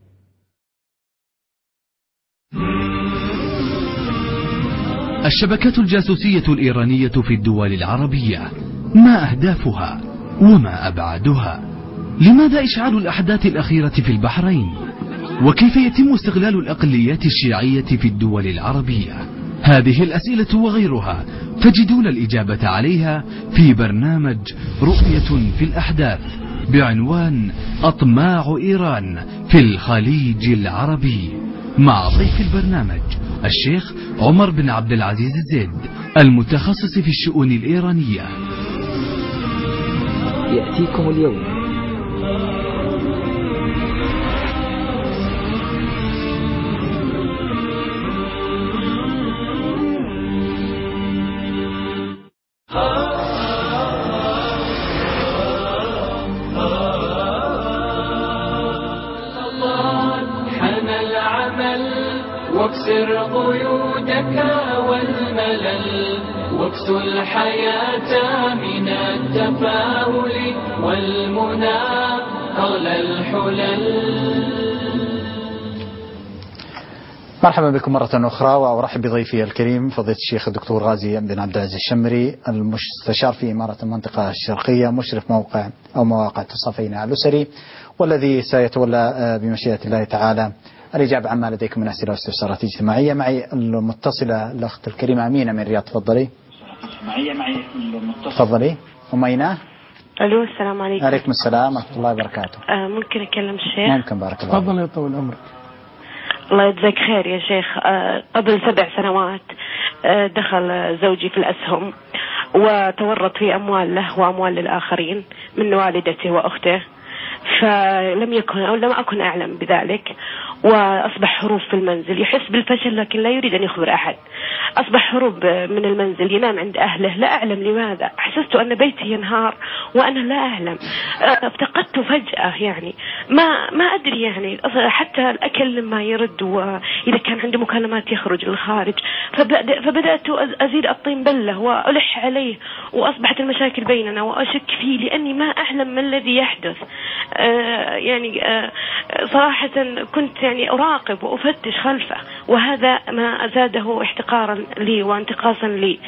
الشبكات الجاسوسية الإيرانية في الدول العربية، ما أهدافها وما أبعادها؟ لماذا إشعال الأحداث الأخيرة في البحرين؟ وكيف يتم استغلال الأقليات الشيعية في الدول العربية؟ هذه الأسئلة وغيرها تجدون الإجابة عليها في برنامج رؤية في الأحداث بعنوان أطماع إيران في الخليج العربي، مع ضيف البرنامج الشيخ عمر بن عبد العزيز الزيد المتخصص في الشؤون الإيرانية. يأتيكم اليوم واكسر قيودك والملل واكس الحياة من التفاؤل والمنى أغلى الحلل. مرحبا بكم مرة أخرى وأرحب بضيفي الكريم فضيلة الشيخ الدكتور غازي بن عبد العزيز الشمري المستشار في إمارة المنطقة الشرقية مشرف موقع أو مواقع الصفينة الأسري والذي سيتولى بمشيئة الله تعالى الإجابة عما لديكم من أسئلة واستفسارات اجتماعية. معي المتصلة الأخت الكريمة أمينة من الرياض. تفضلي. تفضلي أم أيناه. ألو السلام عليكم. عليكم السلام ورحمة الله وبركاته. ممكن أكلم الشيخ؟ ممكن بارك الله. تفضل يطول عمرك. الله يجزاك خير يا شيخ. قبل 7 سنوات دخل زوجي في الأسهم وتورط في أموال له وأموال للآخرين من والدته وأخته، فلم يكن أو لم أكن أعلم بذلك، وأصبح هروب في المنزل، يحس بالفشل لكن لا يريد أن يخبر أحد. أصبح هروب من المنزل، ينام عند أهله، لا أعلم لماذا. حسست أن بيتي ينهار وأنا لا أعلم. افتقدت فجأة، يعني ما أدري، يعني حتى الأكل لما يرد وإذا كان عنده مكالمات يخرج للخارج، فبدأت أزيد الطين بلة وألح عليه، وأصبحت المشاكل بيننا وأشك فيه لأني ما أعلم ما الذي يحدث. صراحة كنت يعني أراقب وأفتش خلفه، وهذا ما زاده احتقارا لي وانتقاصا لي.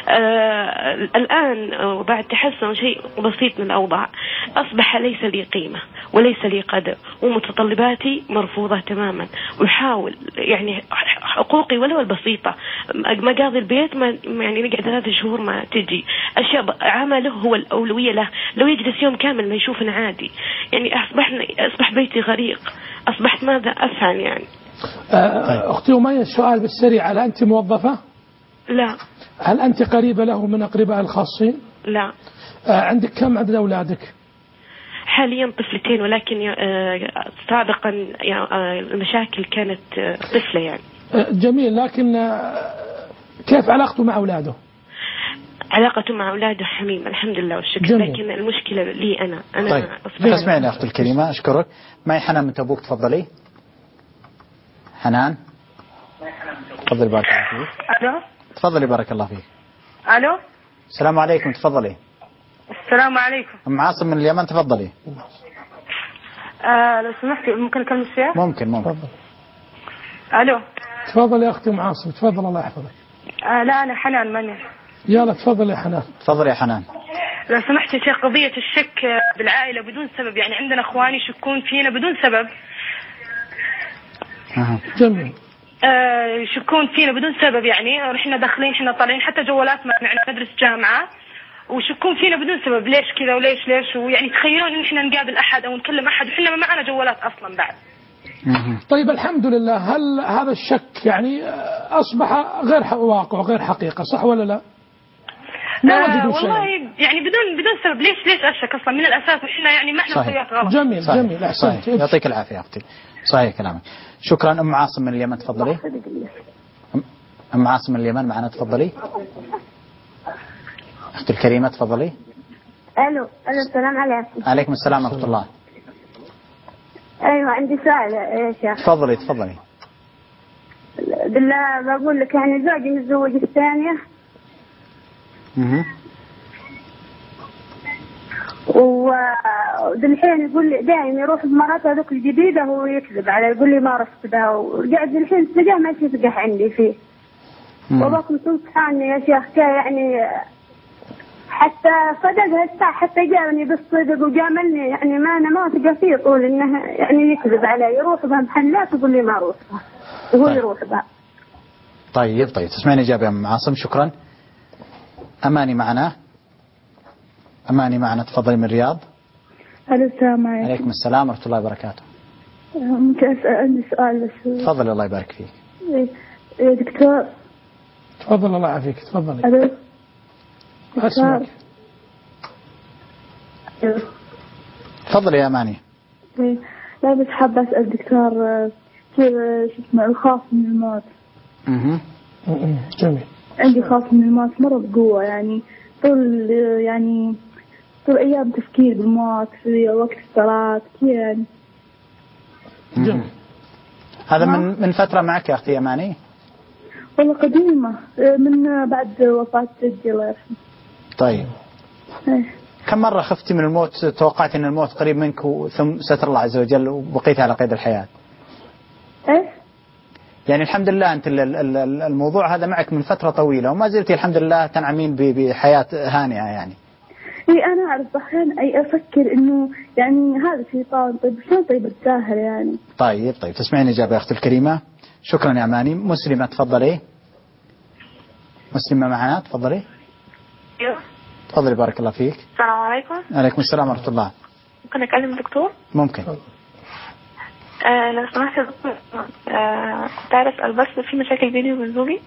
الآن بعد تحسن شيء بسيط من الأوضاع أصبح ليس لي قيمة وليس لي قدر، ومتطلباتي مرفوضة تماما، ويحاول يعني حقوقي ولو البسيطة، مقاضي البيت ما يعني نقعد 3 شهور ما تجي، أشياء عمله هو الأولوية له، لو يجلس يوم كامل ما يشوفنا عادي. يعني أصبح بيتي غريق، أصبحت ماذا أفعل يعني؟ أختي أمية، السؤال بالسريع، هل أنت موظفة؟ لا. هل أنت قريبة له من أقرباء الخاصين؟ لا. عندك كم عدد أولادك؟ حاليا 2 ولكن سابقا المشاكل كانت طفلة يعني. جميل، لكن كيف علاقته مع أولاده؟ علاقته مع أولاده حميم الحمد لله والشكر. جميل. لكن المشكلة لي أنا طيب اسمعيني أختي الكريمة، أشكرك. معي حنان من تبوك. تفضلي حنان. تفضلي بارك الله فيك. ألو. تفضلي بارك الله فيك. ألو. السلام عليكم. تفضلي. السلام عليكم. أم عاصم من اليمن. تفضلي. لو سمحتي ممكن أكلم الشيخ؟ ممكن. ألو. تفضل يا أختي أم عاصم. تفضل الله يحفظك. لا أنا حنان مني. يلا تفضل يا حنان. تفضل يا حنان. لو سمحت يا شيخ، قضية الشك بالعائلة بدون سبب، يعني عندنا أخواني يشكون فينا بدون سبب. جميل. يشكون فينا بدون سبب، يعني احنا داخلين احنا طالعين حتى جوالات ما ندرس جامعة، ويشكون فينا بدون سبب، ليش كذا وليش ويعني تخيلون ان احنا نقابل احد او نكلم احد وحنا ما معنا جوالات اصلا بعد. طيب الحمد لله، هل هذا الشك يعني أصبح غير واقع وغير حقيقة، صح ولا لا؟ والله يعني بدون سبب، ليش أشك أصلا من الأساس وإحنا يعني ما إحنا سويات غلط. جميل أحسنت. يعطيك العافية يا أختي. صحيح كلامك. شكرا. أم عاصم من اليمن. تفضلي. أم عاصم من اليمن معنا. تفضلي أختي الكريمة. تفضلي. ألو السلام عليكم. عليكم السلام ورحمة الله. أيوة عندي سؤال يا شيخ. تفضلي. بالله بقول لك، يعني زوجي متزوج الثانية ودلحين يقول لي دائما يروح بمراته ذوك الجديدة وهو يكذب علي، يقول لي ما رحت بها، وقاعد دلحين تلقاه ما تفقح عندي فيه. وبكم سبحان يا شيخ يعني حتى صدقها الساعة، حتى جابني بالصدق وجاملني، يعني ما واثقة فيه طول انه يعني يكذب علي، يروح بها محلات ويقول لي ما اروح بها وهو يروح بها. طيب تسمعني إجابة يا أم عاصم. شكرا. أماني معنا تفضلي من الرياض. السلام عليكم. عليكم السلام ورحمة الله وبركاته. ممكن أسأل عندي سؤال بس؟ تفضلي الله يبارك فيك. دكتور. تفضل الله يعافيك تفضلي. ألو. أسمعك. تفضلي يا أماني. لا بس حابة أسأل دكتور كيف شو اسمه الخوف من الموت. جميل. عندي خوف من الموت مرة بقوة، يعني طول أيام تفكير بالموت في وقت الصلاة كذا يعني. جميل. هذا من فترة معك يا أختي أماني؟ والله قديمة، من بعد وفاة جدي الله يرحمه. طيب. كم مرة خفتي من الموت؟ توقعت أن الموت قريب منك ثم ستر الله عز وجل وبقيت على قيد الحياة؟ يعني الحمد لله أنت الموضوع هذا معك من فترة طويلة وما زلتي الحمد لله تنعمين بحياة هانئة يعني. أنا أعرف أحيانا أي أفكر إنه يعني هذا شيطان. طيب شلون طيب الساهر يعني؟ طيب تسمعين إجابة يا أختي الكريمة. شكرا يا أماني. مسلمة تفضلي. مسلمة معنا تفضلي. تفضلي بارك الله فيك. السلام عليكم. عليكم السلام ورحمة الله. ممكن أكلم الدكتور؟ ممكن. لو سمحت يا دكتور، كنت عايز أسأل بس في مشاكل بيني وبين زوجي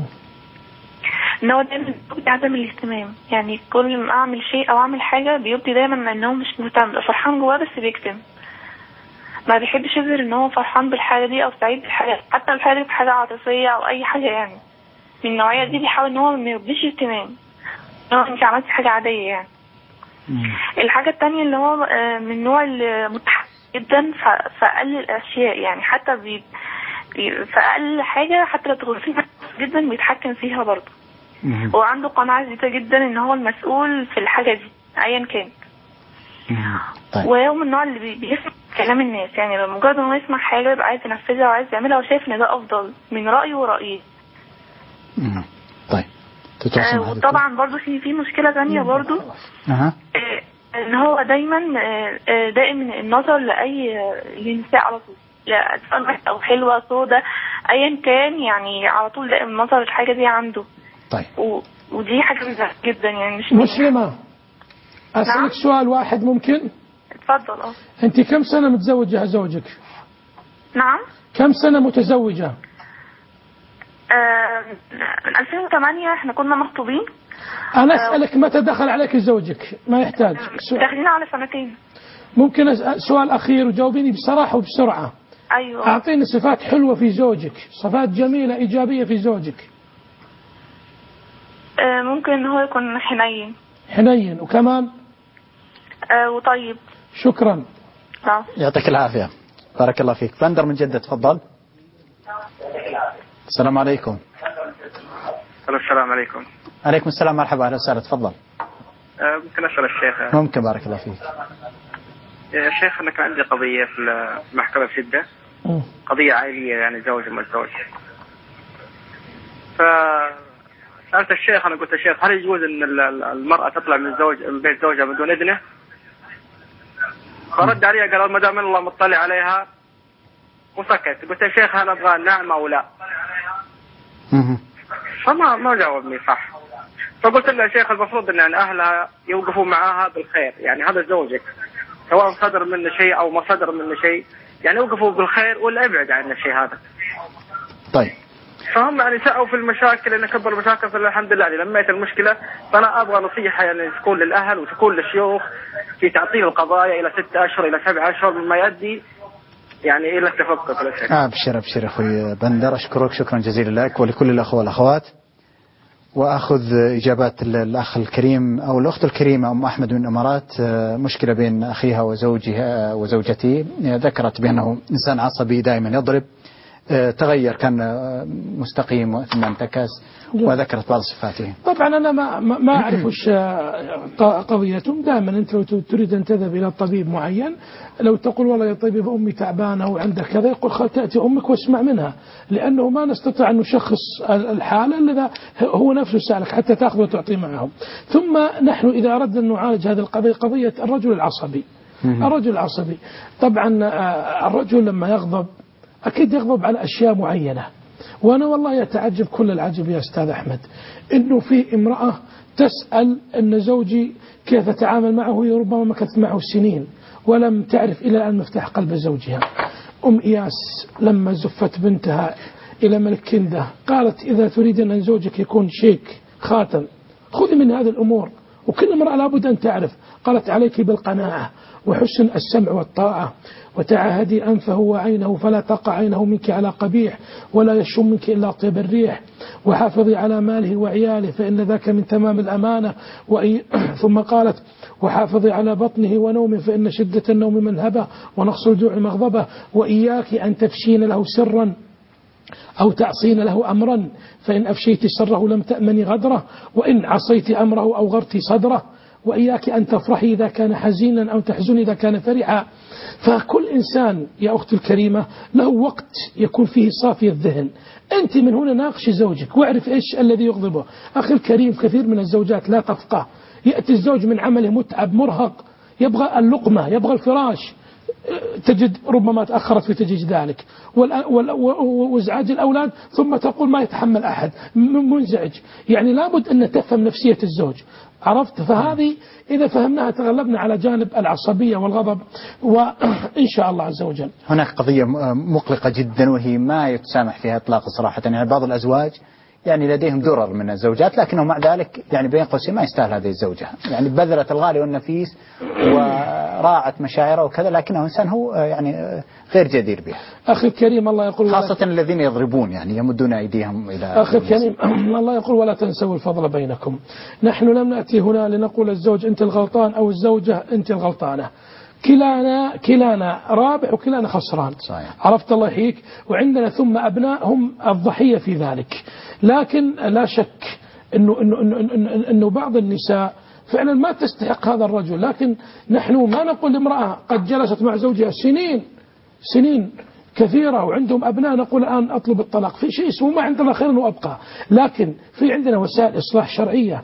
ان هو دايما بيبدي عدم الاهتمام، يعني كل ما اعمل شيء او اعمل حاجه بيبدي دايما ان هو مش مهتم، فرحان جواه بس بيكتم، ما بيحبش يظهر ان هو فرحان بالحاجه دي او سعيد بالحاجه، حتى الحاجه دي بحاجه عاطفيه او اي حاجه يعني من النوعيه دي بيحاول ان هو ما يبديش اهتمام، ان هو انت عملتي حاجه عاديه يعني. الحاجه الثانيه اللي هو من النوع المتحمس جدا فقل الاشياء، يعني حتى فأقل حاجه حتى لو تغلطين جدا بيتحكم فيها برضه. وعنده قناعة زيادة جدا ان هو المسؤول في الحاجة دي ايا كانت. طيب. وهو من النوع اللي بيسمع كلام الناس، يعني بمجرد انه يسمع حاجة يبقى عايز ينفذها وعايز يعملها وشايف ان ده افضل من رأيه ورأيه. طيب. وطبعا برضو في مشكلة ثانية برضو ان هو دائم النظر للنساء على طول، لا او حلوة سودة ايا كان، يعني على طول دائم النظر الحاجة دي عنده. طيب. ودي حاجة مزعجة جدا يعني مش مسلمة. أسألك سؤال واحد ممكن؟ اتفضل. أنت كم سنة متزوجة زوجك؟ نعم. كم سنة متزوجة؟ من 2008 احنا كنا مخطوبين. أنا أسألك متى دخل عليك زوجك؟ ما يحتاج. داخلين على 2 سنين. ممكن سؤال أخير وجاوبيني بصراحة وبسرعة. أيوة. أعطيني صفات حلوة في زوجك، صفات جميلة إيجابية في زوجك. ممكن ان هو يكون حنين وكمان وطيب. شكرا. يعطيك العافية بارك الله فيك. بندر من جدة تفضل. السلام عليكم. السلام عليكم. عليكم السلام مرحبا أهلا وسهلا تفضل. ممكن أسأل الشيخ؟ ممكن بارك الله فيك. يا شيخ أنا كان عندي قضية في المحكمة في جدة، قضية عائلية يعني زوج ومتزوج. سألت الشيخ، أنا قلت الشيخ هل يجوز أن المرأة تطلع من بيت زوجها بدون إذنه؟ فرد علي قال ما دام الله مطلع عليها وسكت. قلت يا شيخ أنا أبغى نعم أو لا. فما جاوبني صح. فقلت له يا شيخ المفروض أن أهلها يوقفوا معاها بالخير، يعني هذا زوجك سواء صدر منه شيء أو ما صدر منه شيء، يعني يوقفوا بالخير ولا ابعد عن الشيء هذا. طيب. فهم يعني سأوا في المشاكل اللي كبر المشاكل، فالحمد لله يعني لميت المشكلة. فأنا أبغى نصيحة يعني تكون للأهل وتكون للشيوخ في تعطيل القضايا إلى 6 أشهر إلى 7 أشهر مما يؤدي يعني إلى التفكك. أبشر أخوي بندر، أشكرك شكرا جزيلا لك ولكل الأخوة والأخوات. وأخذ إجابات الأخ الكريم أو الأخت الكريمة أم أحمد من الإمارات. مشكلة بين أخيها وزوجها وزوجتي، ذكرت بأنه إنسان عصبي دائما يضرب، تغير كان مستقيم ثم انتكس، وذكرت بعض صفاته. طبعا أنا ما أعرف وش قضيتهم. دائما أنت لو تريد أن تذهب إلى طبيب معين، لو تقول والله يا طبيب أمي تعبانة وعندك كذا، يقول خل تأتي أمك واسمع منها، لأنه ما نستطيع أن نشخص الحالة إلا هو نفسه سألك حتى تأخذ وتعطي معهم. ثم نحن إذا أردنا أن نعالج هذه القضية، قضية الرجل العصبي. الرجل العصبي طبعا الرجل لما يغضب أكيد يغضب على أشياء معينة، وأنا والله يتعجب كل العجب يا أستاذ أحمد إنه في امرأة تسأل أن زوجي كيف أتعامل معه، هي ربما مكثت معه سنين ولم تعرف إلى الآن مفتاح قلب زوجها. أم إياس لما زفت بنتها إلى ملك كندة قالت إذا تريد أن زوجك يكون شيك خاتم خذي من هذه الأمور، وكل امرأة لابد أن تعرف. قالت عليك بالقناعة وحسن السمع والطاعة، وتعهدي أنفه وعينه فلا تقع عينه منك على قبيح ولا يشم منك إلا طيب الريح، وحافظي على ماله وعياله فإن ذاك من تمام الأمانة. ثم قالت وحافظي على بطنه ونومه فإن شدة النوم منهبة ونقص الجوع مغضبة، وإياك أن تفشين له سرا أو تعصين له أمرا فإن أفشيت سره لم تأمني غدره، وإن عصيت أمره أو غرت صدره، وإياك أن تفرحي إذا كان حزينا أو تحزني إذا كان فرحا. فكل إنسان يا أختي الكريمة له وقت يكون فيه صافي الذهن. أنت من هنا ناقش زوجك واعرف إيش الذي يغضبه. أخي الكريم كثير من الزوجات لا تفقه، يأتي الزوج من عمله متعب مرهق يبغى اللقمة يبغى الفراش، تجد ربما تأخرت في تجهيز ذلك وازعاج الأولاد، ثم تقول ما يتحمل أحد منزعج. يعني لابد أن تفهم نفسية الزوج، عرفت؟ فهذه إذا فهمناها تغلبنا على جانب العصبية والغضب وإن شاء الله عز وجل. هناك قضية مقلقة جدا وهي ما يتسامح فيها إطلاق صراحة. يعني بعض الأزواج يعني لديهم درر من الزوجات لكنهم مع ذلك يعني بين قوسين ما يستاهل هذه الزوجة، يعني بذلت الغالي والنفيس وراعت مشاعره وكذا، لكنه إنسان هو يعني غير جدير بها. أخي الكريم الله يقول خاصة الذين يضربون يعني يمدون أيديهم إلى أخي الكريم الله يقول ولا تنسوا الفضل بينكم. نحن لم نأتي هنا لنقول الزوج أنت الغلطان أو الزوجة أنت الغلطانة، كلانا رابح وكلانا خسران. صحيح. عرفت الله يحييك. وعندنا ثم أبناء هم الضحية في ذلك. لكن لا شك إنه بعض النساء فعلا ما تستحق هذا الرجل، لكن نحن ما نقول لامرأة قد جلست مع زوجها سنين كثيرة وعندهم أبناء نقول الآن أطلب الطلاق، في شيء اسمه ما عندنا خير وأبقى. لكن في عندنا وسائل إصلاح شرعية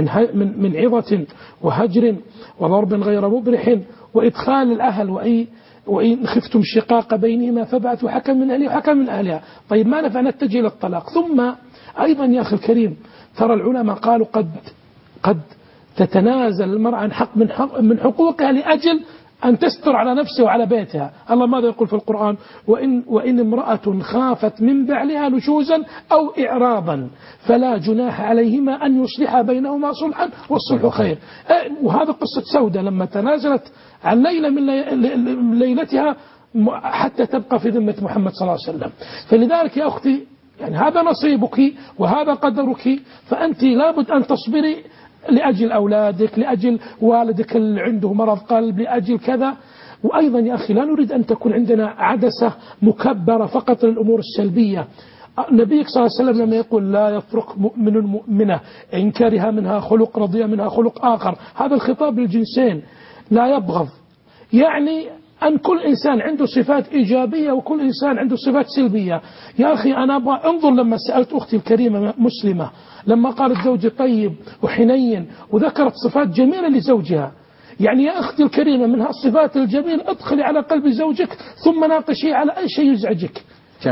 من عظة وهجر وضرب غير مبرح وإدخال الأهل وإن خفتم شقاق بينهما فبعثوا حكم من أهله وحكم من أهلها. طيب ما نفع نتجه إلى الطلاق. ثم أيضا يا أخي الكريم ترى العلماء قالوا قد تتنازل المرأة عن حق من حقوقها لأجل أن تستر على نفسها وعلى بيتها. الله ماذا يقول في القرآن؟ وإن امرأة خافت من بعلها نشوزا أو إعراضا فلا جناح عليهما أن يصلحا بينهما صلحا والصلح خير. وهذا قصة سودة لما تنازلت عن ليلة من ليلتها حتى تبقى في ذمة محمد صلى الله عليه وسلم. فلذلك يا أختي يعني هذا نصيبك وهذا قدرك، فأنت لابد أن تصبري لأجل أولادك، لأجل والدك اللي عنده مرض قلب، لأجل كذا. وأيضا يا أخي لا نريد أن تكون عندنا عدسة مكبرة فقط للأمور السلبية. نبيك صلى الله عليه وسلم لما يقول لا يفرق مؤمن مؤمنة إن كره منها خلق رضي منها خلق آخر، هذا الخطاب للجنسين، لا يبغض، يعني أن كل إنسان عنده صفات إيجابية وكل إنسان عنده صفات سلبية. يا أخي أنا أبغى انظر لما سألت أختي الكريمة مسلمة لما قالت زوجي طيب وحنين وذكرت صفات جميلة لزوجها، يعني يا أختي الكريمة من هالصفات الجميلة ادخلي على قلب زوجك ثم ناقشيه على أي شيء يزعجك.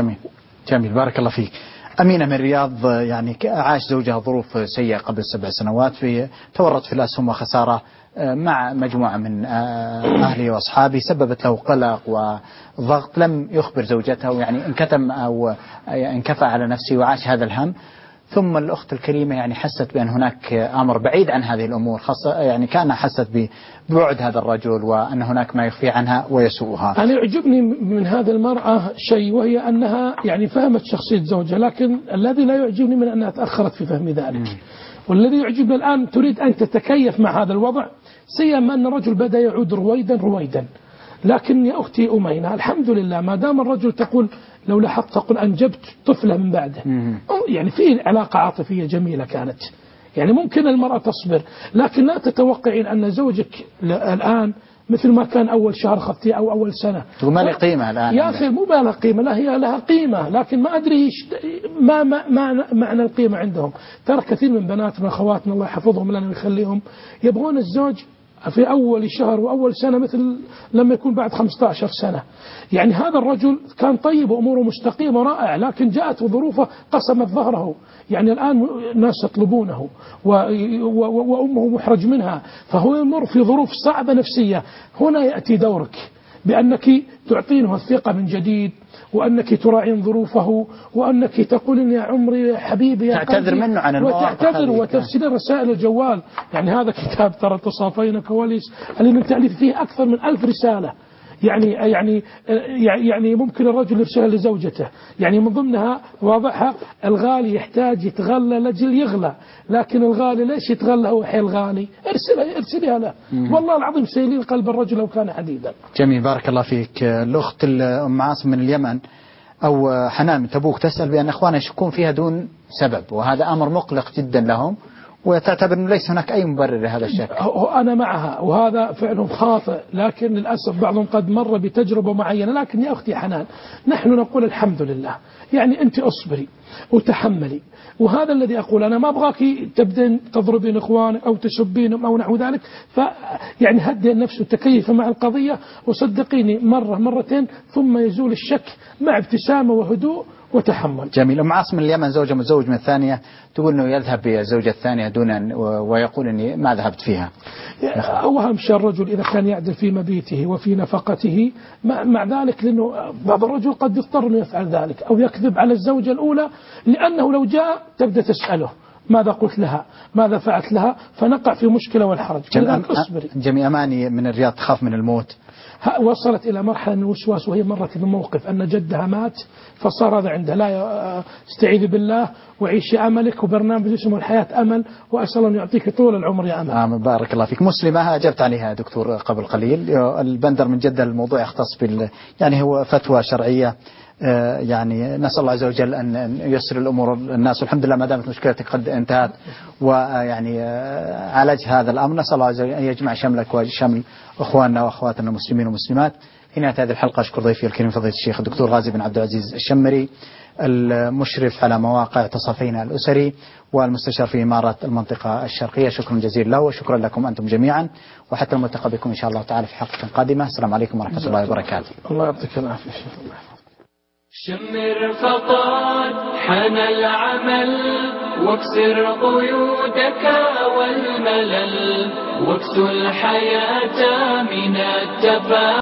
جميل بارك الله فيك. أمينة من الرياض يعني عاش زوجها ظروف سيئة قبل 7 سنوات، تورط في الأسهم وخسارة مع مجموعة من أهله وأصحابه، سببت له قلق وضغط، لم يخبر زوجته يعني انكتم أو انكفى على نفسه وعاش هذا الهم. ثم الأخت الكريمة يعني حست بأن هناك أمر بعيد عن هذه الأمور، خاصة يعني كان حست ببعد هذا الرجل وأن هناك ما يخفي عنها ويسوءها. أنا يعجبني من هذه المرأة شيء، وهي أنها يعني فهمت شخصية زوجها، لكن الذي لا يعجبني من أنها تأخرت في فهم ذلك. والذي يعجبني الآن تريد أن تتكيف مع هذا الوضع، سيما أن الرجل بدأ يعود رويدا. لكن يا أختي أمينة الحمد لله ما دام الرجل تقول لو لاحظت تقول أنجبت طفلة من بعده، يعني في علاقة عاطفية جميلة كانت، يعني ممكن المرأة تصبر، لكن لا تتوقعين أن زوجك الآن مثل ما كان أول شهر خطية أو أول سنة. ما له قيمة الآن يا أخي مو بها قيمة، لا هي لها قيمة، لكن ما أدري ما معنى القيمة عندهم. ترى كثير من بناتنا أخواتنا الله يحفظهم لنا ويخليهم يبغون الزوج في أول شهر وأول سنة مثل لما يكون بعد 15 سنة. يعني هذا الرجل كان طيب وأموره مستقيمة رائع، لكن جاءت ظروفه قسمت ظهره. يعني الآن الناس يطلبونه وأمه محرج منها، فهو يمر في ظروف صعبة نفسية. هنا يأتي دورك بأنك تعطينه الثقة من جديد، وأنك تراعين ظروفه، وأنك تقولين يا عمري حبيبي يا تعتذر منه عن المواقف، وتعتذر وترسل رسائل الجوال. يعني هذا كتاب ترى تصافين كواليس اللي من تأليف فيه أكثر من 1000 رسالة. يعني ممكن الرجل يرسلها لزوجته، يعني من ضمنها واضحها الغالي يحتاج يتغلى لجل يغلى، لكن الغالي ليش يتغلى هو حيل غالي؟ ارسلها له. والله العظيم سيلين قلب الرجل لو كان حديدا. جميل، بارك الله فيك. الأخت أم عاصم من اليمن أو حنان من تبوك تسأل بأن إخوانها يشكون فيها دون سبب، وهذا أمر مقلق جدا لهم، وتعتبر أنه ليس هناك أي مبرر لهذا الشك. أنا معها، وهذا فعل خاطئ، لكن للأسف بعضهم قد مر بتجربة معينة. لكن يا أختي حنان، نحن نقول الحمد لله. يعني أنت أصبري وتحملي، وهذا الذي أقول. أنا ما أبغاك تبدين تضربين إخوانك أو تسبينهم أو نحو ذلك. يعني هدئ النفس وتكيف مع القضية، وصدقيني مرة مرتين ثم يزول الشك مع ابتسامة وهدوء وتحمل. جميل. أم عاصم من اليمن زوجة متزوج من الثانية، تقول أنه يذهب بالزوجة الثانية دون ويقول أني ما ذهبت فيها. أوهم شيء الرجل إذا كان يعدل في مبيته وفي نفقته مع ذلك، لأنه بعض الرجل قد يضطر أن يفعل ذلك أو يكذب على الزوجة الأولى، لأنه لو جاء تبدأ تسأله ماذا قلت لها، ماذا فعلت لها، فنقع في مشكلة والحرج. جميع أماني من الرياض تخاف من الموت، وصلت إلى مرحلة من الوسواس، وهي مرت بموقف أن جدها مات، فصار هذا عندها. لا، استعيذي بالله وعيشي أملك، وبرنامج اسمه الحياة أمل، وأسأل أن يعطيك طول العمر يا أمل. بارك الله فيك. مسلمة أجبت عليها دكتور قبل قليل. البندر من جدة الموضوع يختص يعني هو فتوى شرعية. يعني نسأل الله عز وجل أن ييسر الأمور الناس، والحمد لله ما دامت مشكلتك قد انتهت ويعني عالج هذا الأمر. نسأل الله عز وجل أن يجمع شملك وشمل أخواننا وأخواتنا المسلمين والمسلمات. هنا هذه الحلقة أشكر ضيفي الكريم فضيلة الشيخ الدكتور غازي بن عبد العزيز الشمري، المشرف على مواقع تصافينا الأسري والمستشار في إمارة المنطقة الشرقية. شكرا جزيلا له، وشكرا لكم أنتم جميعا، وحتى الملتقى بكم إن شاء الله تعالى في حلقة قادمة. السلام عليكم ورحمة الله وبركاته. الله يعطيك العافية. شمر فقد حان العمل، واكسر قيودك والملل، واكسو الحياة من التفاؤل.